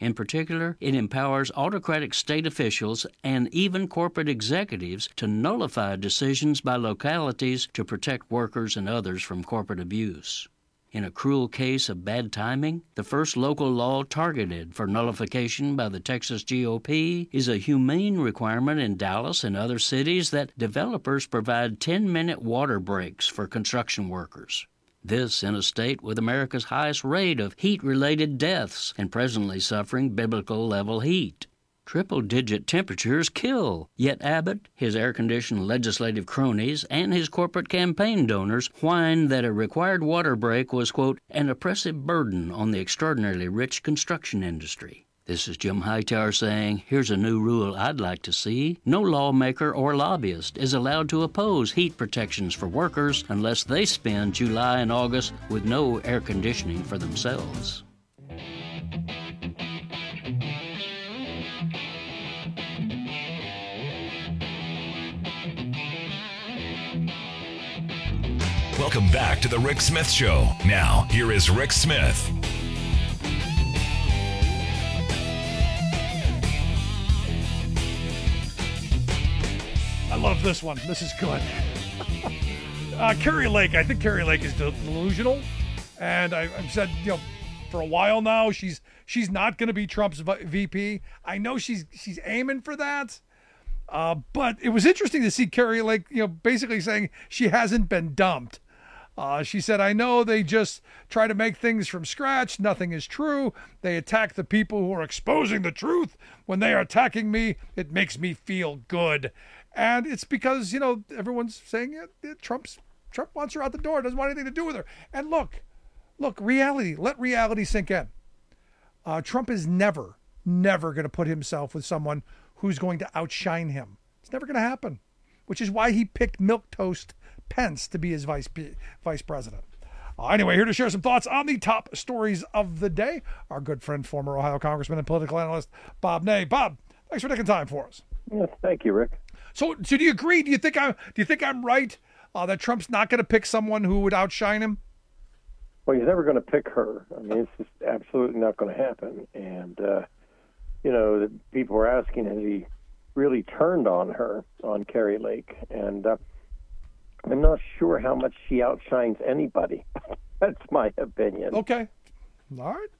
In particular, it empowers autocratic state officials and even corporate executives to nullify decisions by localities to protect workers and others from corporate abuse. In a cruel case of bad timing, the first local law targeted for nullification by the Texas G O P is a humane requirement in Dallas and other cities that developers provide ten-minute water breaks for construction workers. This in a state with America's highest rate of heat-related deaths and presently suffering biblical-level heat. Triple-digit temperatures kill, yet Abbott, his air-conditioned legislative cronies, and his corporate campaign donors whined that a required water break was, quote, an oppressive burden on the extraordinarily rich construction industry. This is Jim Hightower saying, here's a new rule I'd like to see. No lawmaker or lobbyist is allowed to oppose heat protections for workers unless they spend July and August with no air conditioning for themselves. Welcome back to the Rick Smith Show. Now, here is Rick Smith. I love this one. This is good. uh, Kari Lake. I think Kari Lake is delusional, and I, I've said, you know, for a while now, she's she's not going to be Trump's V P. I know she's she's aiming for that. Uh, but it was interesting to see Kari Lake, you know, basically saying she hasn't been dumped. Uh, she said, I know they just try to make things from scratch. Nothing is true. They attack the people who are exposing the truth. When they are attacking me, it makes me feel good. And it's because, you know, everyone's saying yeah, yeah, Trump's Trump wants her out the door, doesn't want anything to do with her. And look, look, reality, let reality sink in. Uh, Trump is never, never going to put himself with someone who's going to outshine him. It's never going to happen, which is why he picked milquetoast Pence to be his vice vice president. Uh, anyway, here to share some thoughts on the top stories of the day, our good friend, former Ohio Congressman and political analyst, Bob Ney. Bob, thanks for taking time for us. Yes, thank you, Rick. So, so do you agree? Do you think I? Do you think I'm right uh, that Trump's not going to pick someone who would outshine him? Well, he's never going to pick her. I mean, it's just absolutely not going to happen. And uh, you know, the people were asking, has he really turned on her, on Kari Lake? And uh, I'm not sure how much she outshines anybody. That's my opinion. Okay. All right.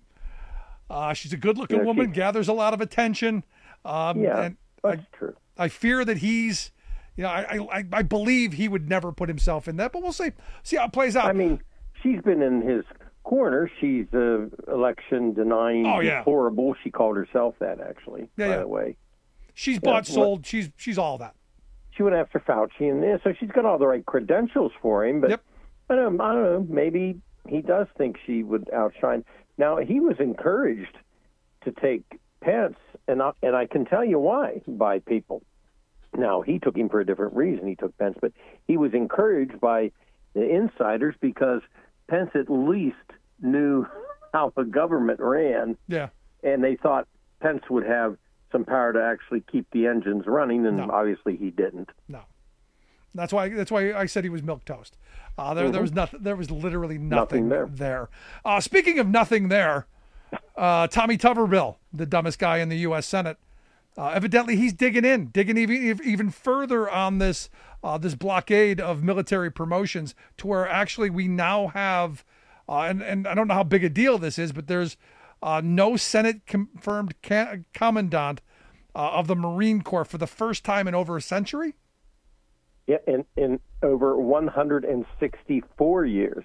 Uh, she's a good-looking You know, woman, she- gathers a lot of attention. Um, Yeah, and that's I, true. I fear that he's, you know, I, I I believe he would never put himself in that, but we'll see see how it plays out. I mean, she's been in his corner. She's uh, election denying, Oh, yeah. deplorable. She called herself that, actually, Yeah, by yeah. the way. she's Yeah, bought, what- sold. She's she's all that. She went after Fauci, and yeah, so she's got all the right credentials for him. But I don't, I don't know. Maybe he does think she would outshine. Now, he was encouraged to take Pence, and I, and I can tell you why by people. Now, he took him for a different reason. He took Pence, but he was encouraged by the insiders because Pence at least knew how the government ran, Yeah. and they thought Pence would have some power to actually keep the engines running, and obviously he didn't. No. That's why that's why I said he was milquetoast. Uh, there there Mhm. was nothing. There was literally nothing, Nothing there. there. Uh, speaking of nothing there, uh, Tommy Tuberville, the dumbest guy in the U S Senate, uh, evidently he's digging in, digging even even further on this uh, this blockade of military promotions to where actually we now have, uh, and and I don't know how big a deal this is, but there's uh, no Senate confirmed ca- commandant uh, of the Marine Corps for the first time in over a century. Yeah, in, in over one hundred sixty-four years.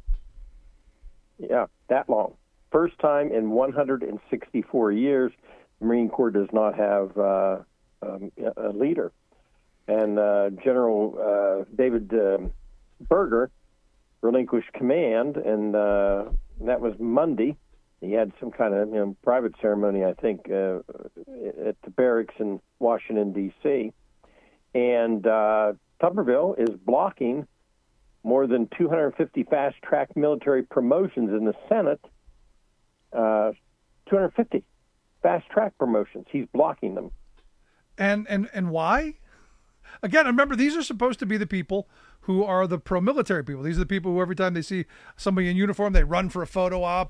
Yeah, that long. First time in one hundred sixty-four years, the Marine Corps does not have uh, um, a leader. And uh, General uh, David um Berger relinquished command, and uh, that was Monday. He had some kind of you know, private ceremony, I think, uh, at the barracks in Washington, D C And uh, Tuberville is blocking more than two hundred fifty fast-track military promotions in the Senate. Uh, two hundred fifty fast-track promotions. He's blocking them. And and and why? Again, remember, these are supposed to be the people who are the pro-military people. These are the people who every time they see somebody in uniform, they run for a photo op.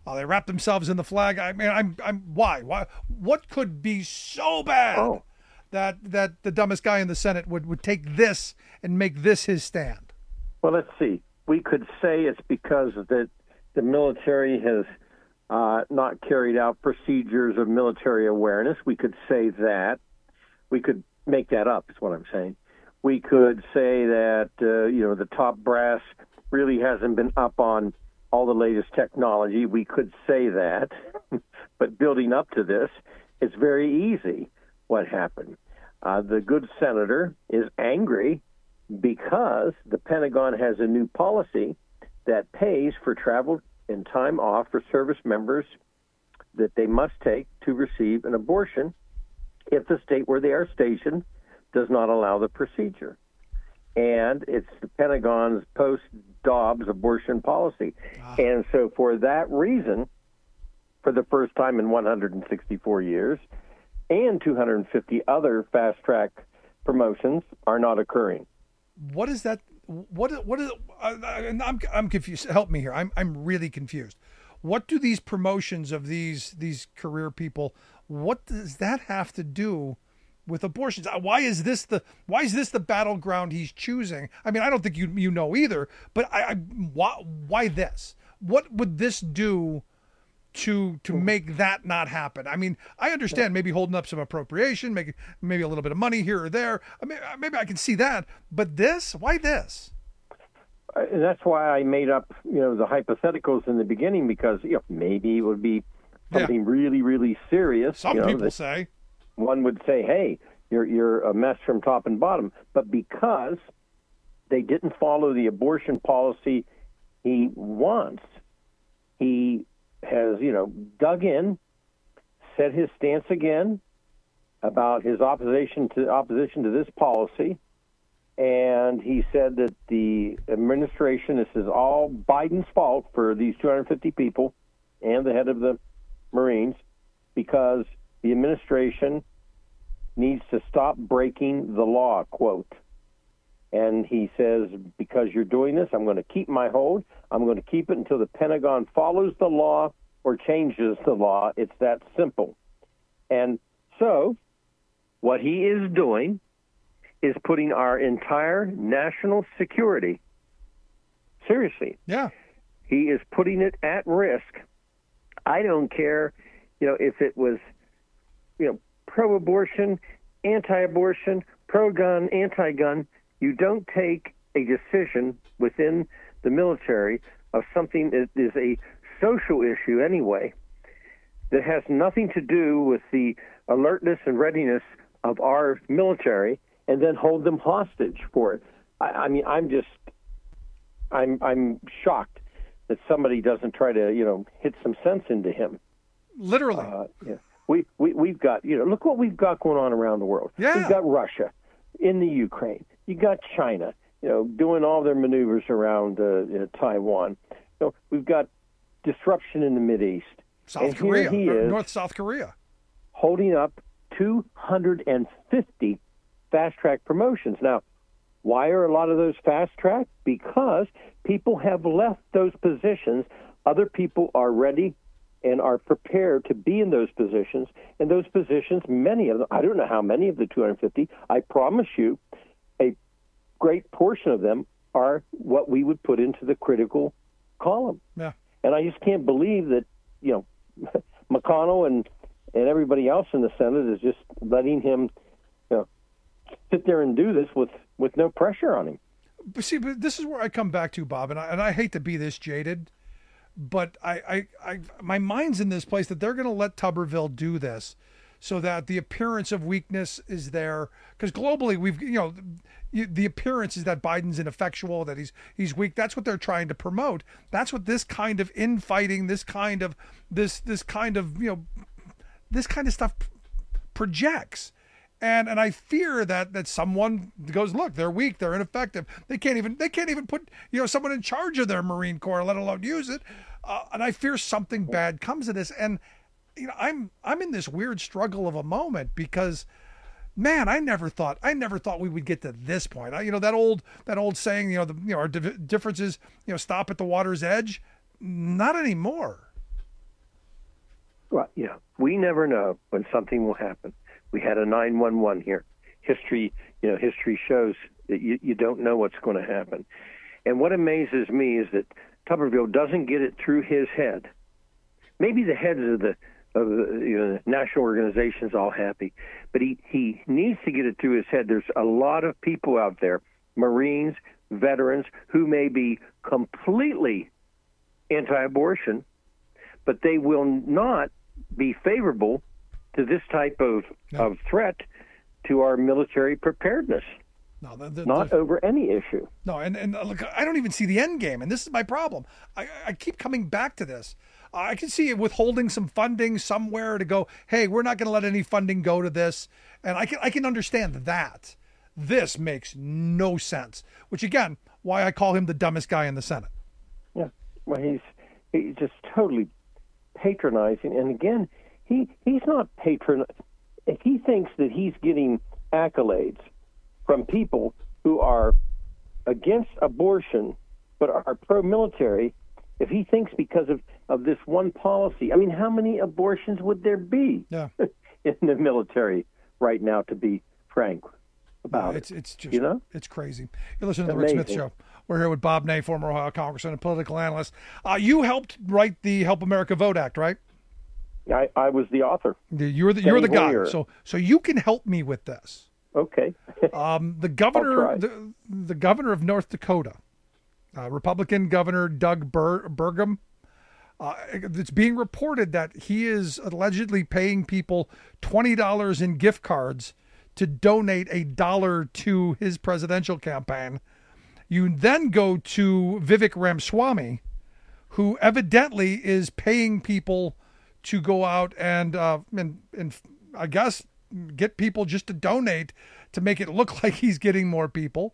Uh, they wrap themselves in the flag. I mean, I'm, I'm, why, why, what could be so bad oh. that that the dumbest guy in the Senate would, would take this and make this his stand? Well, let's see. We could say it's because that the military has uh, not carried out procedures of military awareness. We could say that. We could make that up, is what I'm saying. We could say that, uh, you know, the top brass really hasn't been up on all the latest technology. We could say that. But building up to this, it's very easy what happened. Uh, the good senator is angry because the Pentagon has a new policy that pays for travel and time off for service members that they must take to receive an abortion if the state where they are stationed does not allow the procedure. And it's the Pentagon's post-Dobbs abortion policy. Ah. And so for that reason, for the first time in one hundred sixty-four years, and two hundred fifty other fast-track promotions are not occurring. What is that? What what is? Uh, I'm I'm confused. Help me here. I'm I'm really confused. What do these promotions of these these career people? What does that have to do with abortions? Why is this the why is this the battleground he's choosing? I mean, I don't think you you know either. But I, I why why this? What would this do to to make that not happen? I mean, I understand maybe holding up some appropriation, maybe maybe a little bit of money here or there. I mean, maybe I can see that. But this, why this? Uh, that's why I made up, you know, the hypotheticals in the beginning, because you know, maybe it would be something yeah. really, really serious. Some you know, people say. One would say, "Hey, you're you're a mess from top and bottom," but because they didn't follow the abortion policy he wants, he has, you know, dug in, set his stance again about his opposition to opposition to this policy, and he said that the administration, this is all Biden's fault for these two hundred fifty people and the head of the Marines, because the administration needs to stop breaking the law, quote. And he says, because you're doing this, I'm going to keep my hold. I'm going to keep it until the Pentagon follows the law or changes the law. It's that simple. And so what he is doing is putting our entire national security, seriously. Yeah. He is putting it at risk. I don't care, you know, if it was, you know, pro-abortion, anti-abortion, pro-gun, anti-gun. You don't take a decision within the military of something that is a social issue anyway, that has nothing to do with the alertness and readiness of our military, and then hold them hostage for it. I, I mean, I'm just, I'm, I'm shocked that somebody doesn't try to, you know, hit some sense into him. Literally. Uh, yeah. We, we, we've got, you know, look what we've got going on around the world. Yeah. We've got Russia in the Ukraine. You got China, you know, doing all their maneuvers around uh, you know, Taiwan. You know, we've got disruption in the Mideast. South and Korea, here he is, North South Korea, holding up two hundred fifty fast-track promotions. Now, why are a lot of those fast-track? Because people have left those positions. Other people are ready and are prepared to be in those positions. And those positions, many of them, I don't know how many of the two hundred fifty, I promise you, a great portion of them are what we would put into the critical column. Yeah. And I just can't believe that, you know, McConnell and, and everybody else in the Senate is just letting him, you know, sit there and do this with, with no pressure on him. But see, but this is where I come back to, Bob, and I, and I hate to be this jaded, but I, I, I my mind's in this place that they're going to let Tuberville do this so that the appearance of weakness is there. Because globally, we've, you know, the appearance is that Biden's ineffectual, that he's he's weak. That's what they're trying to promote. That's what this kind of infighting, this kind of this this kind of you know, this kind of stuff projects. And and I fear that that someone goes, look, they're weak, they're ineffective. They can't even they can't even put you know someone in charge of their Marine Corps, let alone use it. Uh, and I fear something bad comes of this. And you know, I'm I'm in this weird struggle of a moment because, man, I never thought I never thought we would get to this point. I, you know that old that old saying, you know, the you know our div- differences, you know, stop at the water's edge. Not anymore. Well, yeah, we never know when something will happen. We had a nine one one here. History, you know, history shows that you, you don't know what's going to happen. And what amazes me is that Tuberville doesn't get it through his head. Maybe the heads of the of the you know, national organizations all happy, but he, he needs to get it through his head. There's a lot of people out there, Marines, veterans, who may be completely anti-abortion, but they will not be favorable to this type of, no. of threat to our military preparedness. No, the, the, not the, over any issue. No, and, and look, I don't even see the end game, and this is my problem. I, I keep coming back to this. I can see it withholding some funding somewhere to go, hey, we're not going to let any funding go to this, and I can I can understand that. This makes no sense, which, again, why I call him the dumbest guy in the Senate. Yeah, well, he's he's just totally patronizing, and again, he he's not patron. If he thinks that he's getting accolades from people who are against abortion but are pro-military, if he thinks because of, of this one policy, I mean, how many abortions would there be yeah. in the military right now, to be frank about no, it's, it? It's just, you know? It's crazy. You're listening to the Rick Smith Show. We're here with Bob Ney, former Ohio congressman and political analyst. Uh, you helped write the Help America Vote Act, right? I, I was the author. You're the, you're the guy. So, so you can help me with this. Okay. um, the governor, the, the governor of North Dakota, uh, Republican Governor Doug Bur- Burgum, uh, it's being reported that he is allegedly paying people twenty dollars in gift cards to donate a dollar to his presidential campaign. You then go to Vivek Ramaswamy, who evidently is paying people to go out and, uh, and, and I guess, get people just to donate to make it look like he's getting more people.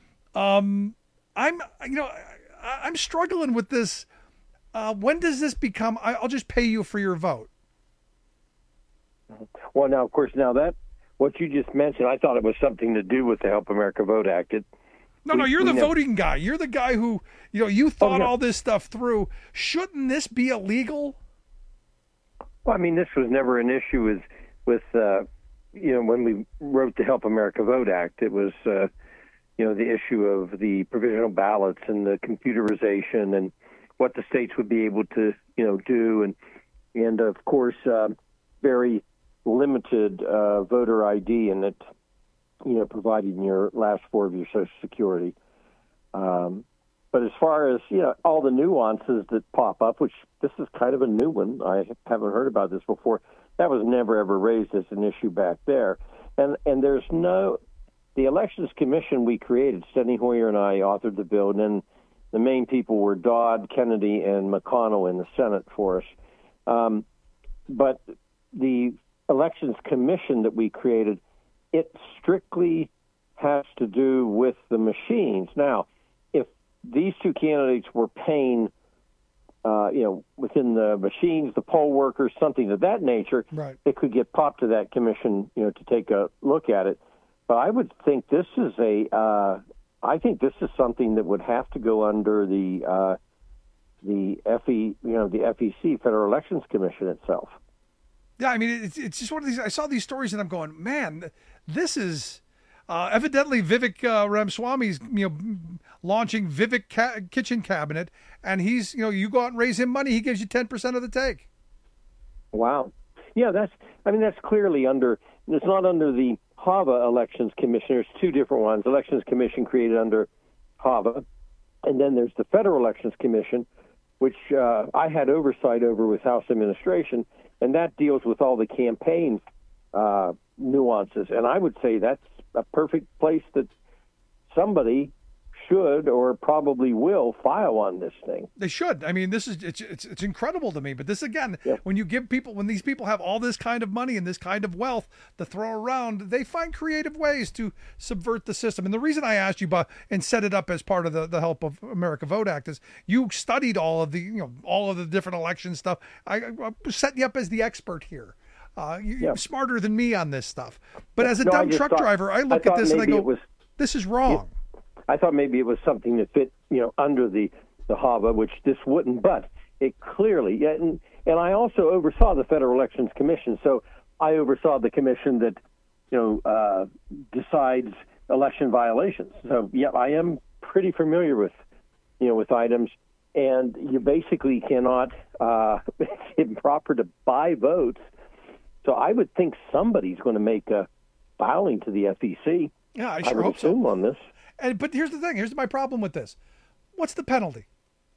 Um, I'm, you know, I, I'm struggling with this. Uh, when does this become, I, I'll just pay you for your vote? Well, now, of course, now that, what you just mentioned, I thought it was something to do with the Help America Vote Act. It, no, we, no, you're the never... voting guy. You're the guy who, you know, you thought oh, yeah. all this stuff through. Shouldn't this be illegal? Well, I mean, this was never an issue with, with, uh, you know, when we wrote the Help America Vote Act, it was, uh, you know, the issue of the provisional ballots and the computerization and what the states would be able to, you know, do. And, and of course, uh, very limited uh, voter I D, and that, you know, providing your last four of your Social Security. Um, but as far as, you know, all the nuances that pop up, which this is kind of a new one, I haven't heard about this before. That was never, ever raised as an issue back there. And and there's no, the Elections Commission we created, Steny Hoyer and I authored the bill, and then the main people were Dodd, Kennedy, and McConnell in the Senate for us. Um, but the Elections Commission that we created, it strictly has to do with the machines. Now, if these two candidates were paying Uh, you know, within the machines, the poll workers, something of that nature, right, it could get popped to that commission, you know, to take a look at it. But I would think this is a, uh, I think this is something that would have to go under the uh, the F E, you know, the F E C, Federal Elections Commission itself. Yeah, I mean, it's it's just one of these. I saw these stories and I'm going, man, this is. Uh, evidently, Vivek uh, Ramaswamy's, you know, launching Vivek Ca- Kitchen Cabinet, and he's, you know, you go out and raise him money, he gives you ten percent of the take. Wow. Yeah, that's, I mean, that's clearly under, it's not under the H A V A Elections Commission. There's two different ones. Elections Commission created under H A V A, and then there's the Federal Elections Commission, which uh, I had oversight over with House administration, and that deals with all the campaign uh, nuances. And I would say that's a perfect place that somebody should or probably will file on this thing. They should. I mean, this is it's it's, it's incredible to me. But this again, yeah. when you give people, when these people have all this kind of money and this kind of wealth to throw around, they find creative ways to subvert the system. And the reason I asked you about and set it up as part of the, the Help of America Vote Act is you studied all of the you know all of the different election stuff. I, I set you up as the expert here. Uh, you're yeah. smarter than me on this stuff. But as a no, dumb truck thought, driver, I look I at this and I go, was, this is wrong. It, I thought maybe it was something that fit, you know, under the, the H A V A, which this wouldn't. But it clearly, yeah, and, And I also oversaw the Federal Elections Commission, so I oversaw the commission that, you know, uh, decides election violations. So, yeah, I am pretty familiar with, you know, with items. And you basically cannot, uh, it's improper to buy votes. So I would think somebody's going to make a filing to the F E C. Yeah, I I sure would hope assume so. on this. And, but here's the thing. Here's my problem with this. What's the penalty?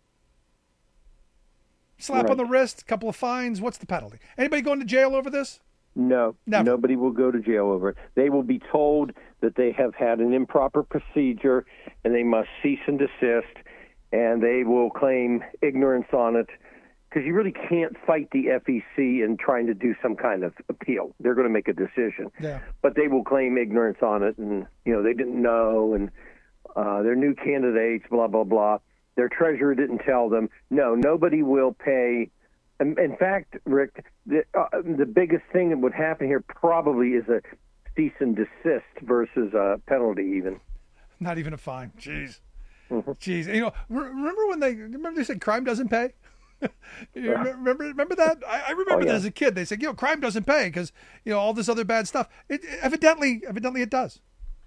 Slap Right. on the wrist, couple of fines. What's the penalty? Anybody going to jail over this? No, Never. nobody will go to jail over it. They will be told that they have had an improper procedure and they must cease and desist, and they will claim ignorance on it, because you really can't fight the F E C in trying to do some kind of appeal. They're going to make a decision. Yeah. But they will claim ignorance on it, and, you know, they didn't know, and uh, they're new candidates, blah, blah, blah. Their treasurer didn't tell them. No, nobody will pay. In, in fact, Rick, the, uh, the biggest thing that would happen here probably is a cease and desist versus a penalty even. Not even a fine. Jeez. Mm-hmm. Jeez. You know, re- remember when they, remember they said crime doesn't pay? You remember, remember that? I, I remember Oh, yeah. that as a kid. They said, you know, crime doesn't pay because, you know, all this other bad stuff. It, it- evidently, evidently it does.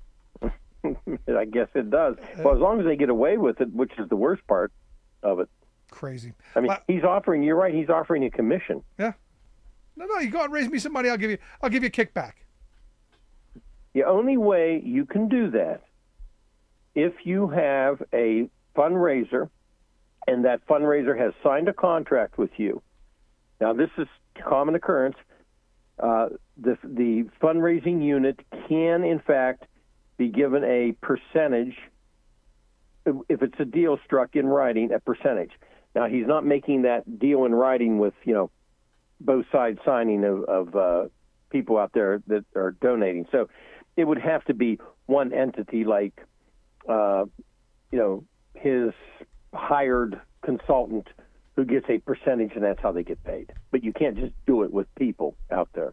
I guess it does. Well, as long as they get away with it, which is the worst part of it. Crazy. I mean, he's offering. You're right. He's offering a commission. Yeah. No, no, you go out and raise me some money. I'll give you, I'll give you a kickback. The only way you can do that, if you have a fundraiser and that fundraiser has signed a contract with you. Now, this is common occurrence. Uh, the the fundraising unit can, in fact, be given a percentage. If it's a deal struck in writing, a percentage. Now, he's not making that deal in writing with, you know, both sides signing of, of uh, people out there that are donating. So it would have to be one entity, like, uh, you know, his hired consultant who gets a percentage, and that's how they get paid. But you can't just do it with people out there.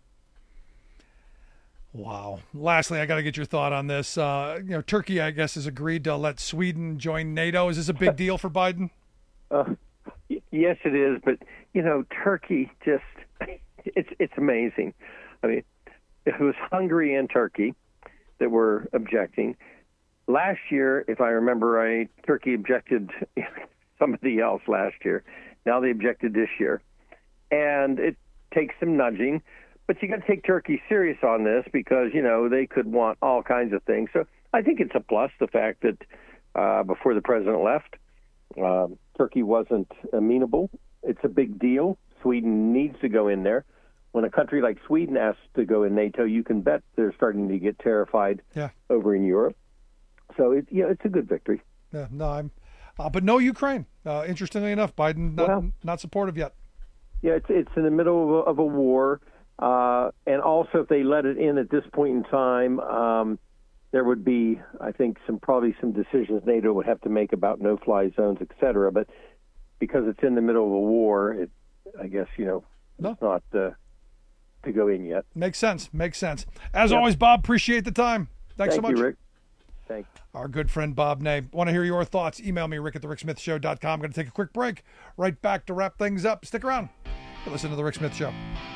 Wow. Lastly, I got to get your thought on this. Uh, you know, Turkey, I guess, has agreed to let Sweden join NATO. Is this a big deal for Biden? Uh, y- yes, it is. But, you know, Turkey just, it's it's amazing. I mean, it was Hungary and Turkey that were objecting. Last year, if I remember right, Turkey objected somebody else last year. Now they objected this year. And it takes some nudging. But you got to take Turkey serious on this because, you know, they could want all kinds of things. So I think it's a plus, the fact that uh, before the president left, uh, Turkey wasn't amenable. It's a big deal. Sweden needs to go in there. When a country like Sweden asks to go in NATO, you can bet they're starting to get terrified Yeah. over in Europe. So, it, you know, it's a good victory. Yeah, no, I'm, uh, but no Ukraine. Uh, interestingly enough, Biden not, Well- not supportive yet. Yeah, it's it's in the middle of a, of a war. Uh, and also, if they let it in at this point in time, um, there would be, I think, some probably some decisions NATO would have to make about no-fly zones, et cetera. But because it's in the middle of a war, it, I guess, you know, No. it's not uh, to go in yet. Makes sense. Makes sense. As Yeah. always, Bob, appreciate the time. Thanks Thank so much. you, Rick. Thanks. Our good friend Bob Ney. Want to hear your thoughts? Email me, rick at the rick smith show dot com. I'm going to take a quick break. Right back to wrap things up. Stick around. You listen to The Rick Smith Show.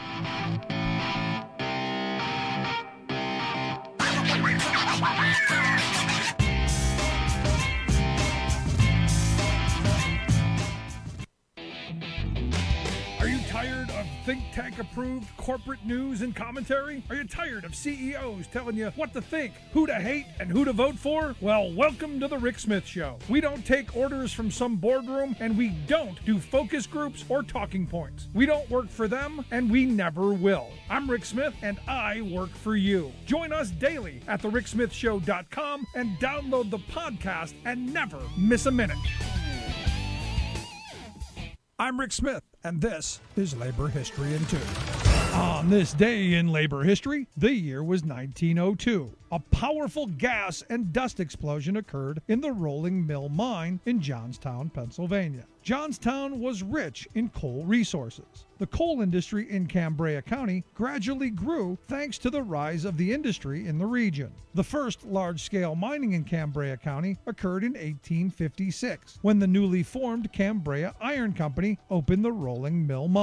Are you tired of think tank approved corporate news and commentary? Are you tired of C E Os telling you what to think, who to hate, and who to vote for? Well, welcome to the Rick Smith Show. We don't take orders from some boardroom, and we don't do focus groups or talking points. We don't work for them, and we never will. I'm Rick Smith, and I work for you. Join us daily at the rick smith show dot com and download the podcast and never miss a minute. I'm Rick Smith, and this is Labor History in Two. On this day in labor history, the year was nineteen oh two. A powerful gas and dust explosion occurred in the Rolling Mill Mine in Johnstown, Pennsylvania. Johnstown was rich in coal resources. The coal industry in Cambria County gradually grew thanks to the rise of the industry in the region. The first large-scale mining in Cambria County occurred in eighteen fifty-six, when the newly formed Cambria Iron Company opened the Rolling Mill Mine.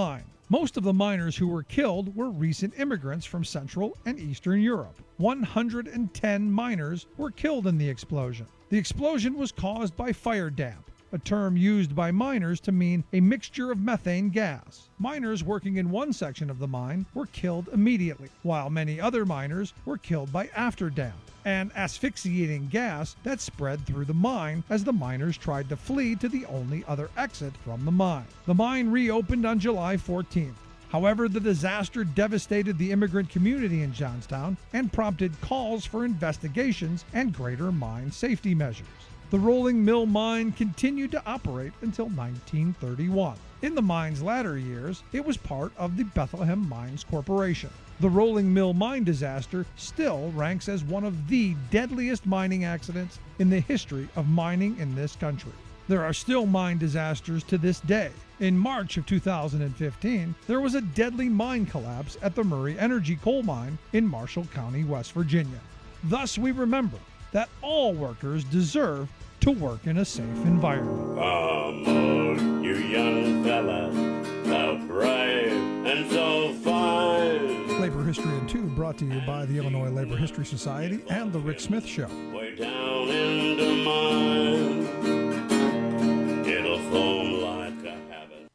Most of the miners who were killed were recent immigrants from Central and Eastern Europe. one hundred ten miners were killed in the explosion. The explosion was caused by fire damp, a term used by miners to mean a mixture of methane gas. Miners working in one section of the mine were killed immediately, while many other miners were killed by afterdamp, an asphyxiating gas that spread through the mine as the miners tried to flee to the only other exit from the mine. The mine reopened on July fourteenth. However, the disaster devastated the immigrant community in Johnstown and prompted calls for investigations and greater mine safety measures. The rolling mill mine continued to operate until nineteen thirty-one. In the mine's latter years, it was part of the Bethlehem Mines Corporation. The rolling mill mine disaster still ranks as one of the deadliest mining accidents in the history of mining in this country. There are still mine disasters to this day. In March of two thousand fifteen, there was a deadly mine collapse at the Murray Energy coal mine in Marshall County, West Virginia. Thus, we remember that all workers deserve to work in a safe environment. Come on, you young fella, so brave and so fine. Labor History in Two, brought to you by the Illinois Labor History Society and The Rick Smith Show. Way down into mine, it'll foam like a habit.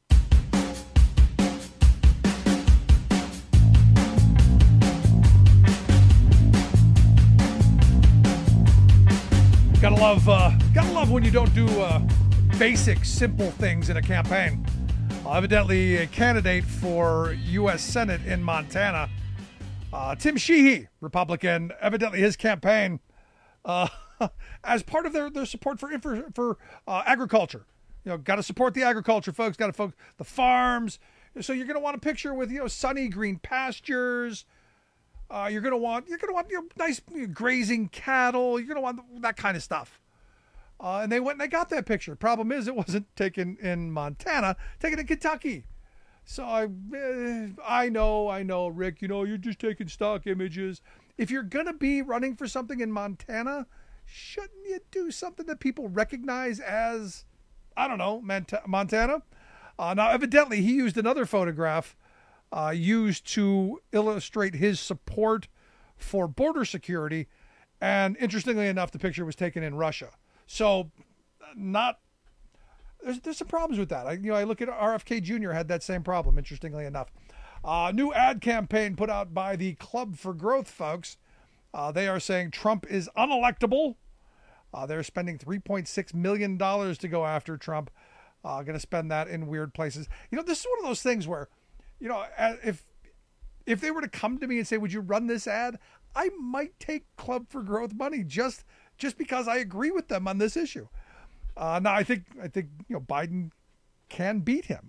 Gotta love, uh, gotta love when you don't do uh, basic, simple things in a campaign. Uh, evidently, a candidate for U S Senate in Montana, uh, Tim Sheehy, Republican, evidently his campaign, uh, as part of their, their support for infra, for uh, agriculture. You know, got to support the agriculture, folks. Got to focus the farms. So you're going to want a picture with, you know, sunny green pastures. Uh, you're gonna want you're gonna want you know, nice grazing cattle. You're gonna want that kind of stuff. Uh, and they went and they got that picture. Problem is, it wasn't taken in Montana, taken in Kentucky. So I, eh, I know, I know, Rick. You know, you're just taking stock images. If you're gonna be running for something in Montana, shouldn't you do something that people recognize as, I don't know, Montana? Uh, now, evidently, he used another photograph. Uh, used to illustrate his support for border security. And interestingly enough, the picture was taken in Russia. So not, there's, there's some problems with that. I, you know, I look at R F K Junior had that same problem, interestingly enough. Uh, new ad campaign put out by the Club for Growth folks. Uh, they are saying Trump is unelectable. Uh, they're spending three point six million dollars to go after Trump. Uh, going to spend that in weird places. You know, this is one of those things where, you know, if if they were to come to me and say, would you run this ad? I might take Club for Growth money just just because I agree with them on this issue. Uh, now, I think, I think you know, Biden can beat him,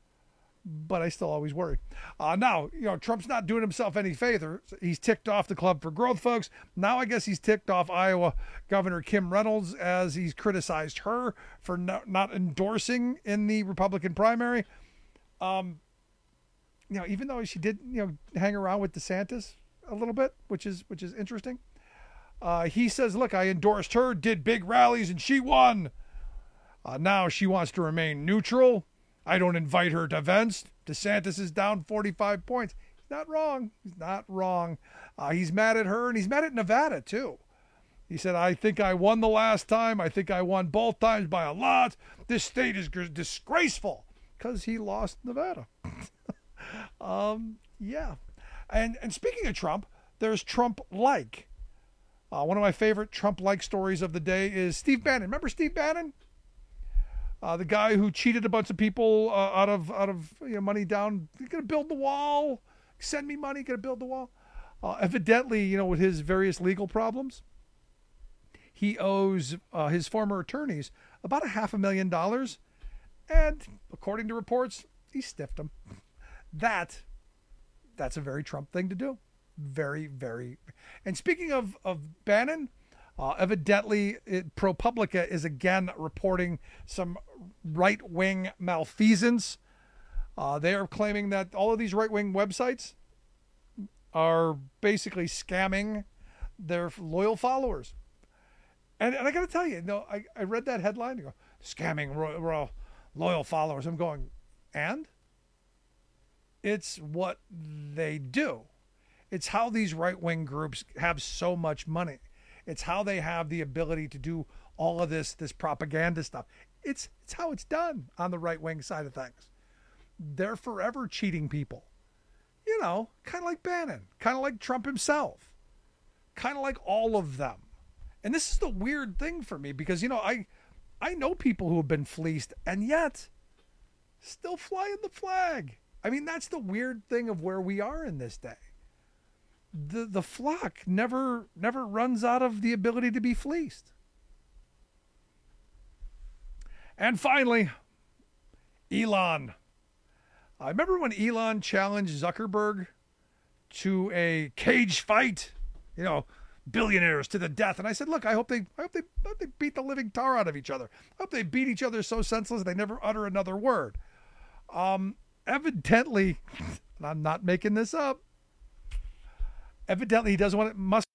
but I still always worry. Uh, now, you know, Trump's not doing himself any favor. He's ticked off the Club for Growth folks. Now I guess he's ticked off Iowa Governor Kim Reynolds as he's criticized her for not, not endorsing in the Republican primary. Um, You know, even though she did, you know, hang around with DeSantis a little bit, which is which is interesting. Uh, he says, "Look, I endorsed her, did big rallies, and she won. Uh, now she wants to remain neutral. I don't invite her to events. DeSantis is down forty-five points. He's not wrong. He's not wrong. Uh, he's mad at her, and he's mad at Nevada too. He said, I think I won the last time. I think I won both times by a lot. This state is g- disgraceful because he lost Nevada." Um, yeah. And and speaking of Trump, there's Trump-like. Uh, one of my favorite Trump-like stories of the day is Steve Bannon. Remember Steve Bannon? Uh, the guy who cheated a bunch of people uh, out of out of you know, money down. You're going to build the wall. Send me money. Going to build the wall. Uh, evidently, you know, with his various legal problems, he owes uh, his former attorneys about a half a million dollars. And according to reports, he stiffed them. That, that's a very Trump thing to do. Very, very. And speaking of, of Bannon, uh, evidently it, ProPublica is again reporting some right-wing malfeasance. Uh, they are claiming that all of these right-wing websites are basically scamming their loyal followers. And, and I got to tell you, you know, I, I read that headline, you go, scamming ro- ro- loyal followers. I'm going, and? It's what they do. It's how these right-wing groups have so much money. It's how they have the ability to do all of this this propaganda stuff. It's it's how it's done on the right-wing side of things. They're forever cheating people. You know, kind of like Bannon, kind of like Trump himself, kind of like all of them. And this is the weird thing for me because, you know, I I know people who have been fleeced and yet still flying the flag. I mean, that's the weird thing of where we are in this day. The the flock never never runs out of the ability to be fleeced. And finally, Elon. I remember when Elon challenged Zuckerberg to a cage fight, you know, billionaires to the death. And I said, look, I hope they I hope they, I hope they beat the living tar out of each other. I hope they beat each other so senseless they never utter another word. Um, evidently, and I'm not making this up, evidently he doesn't want it, Musk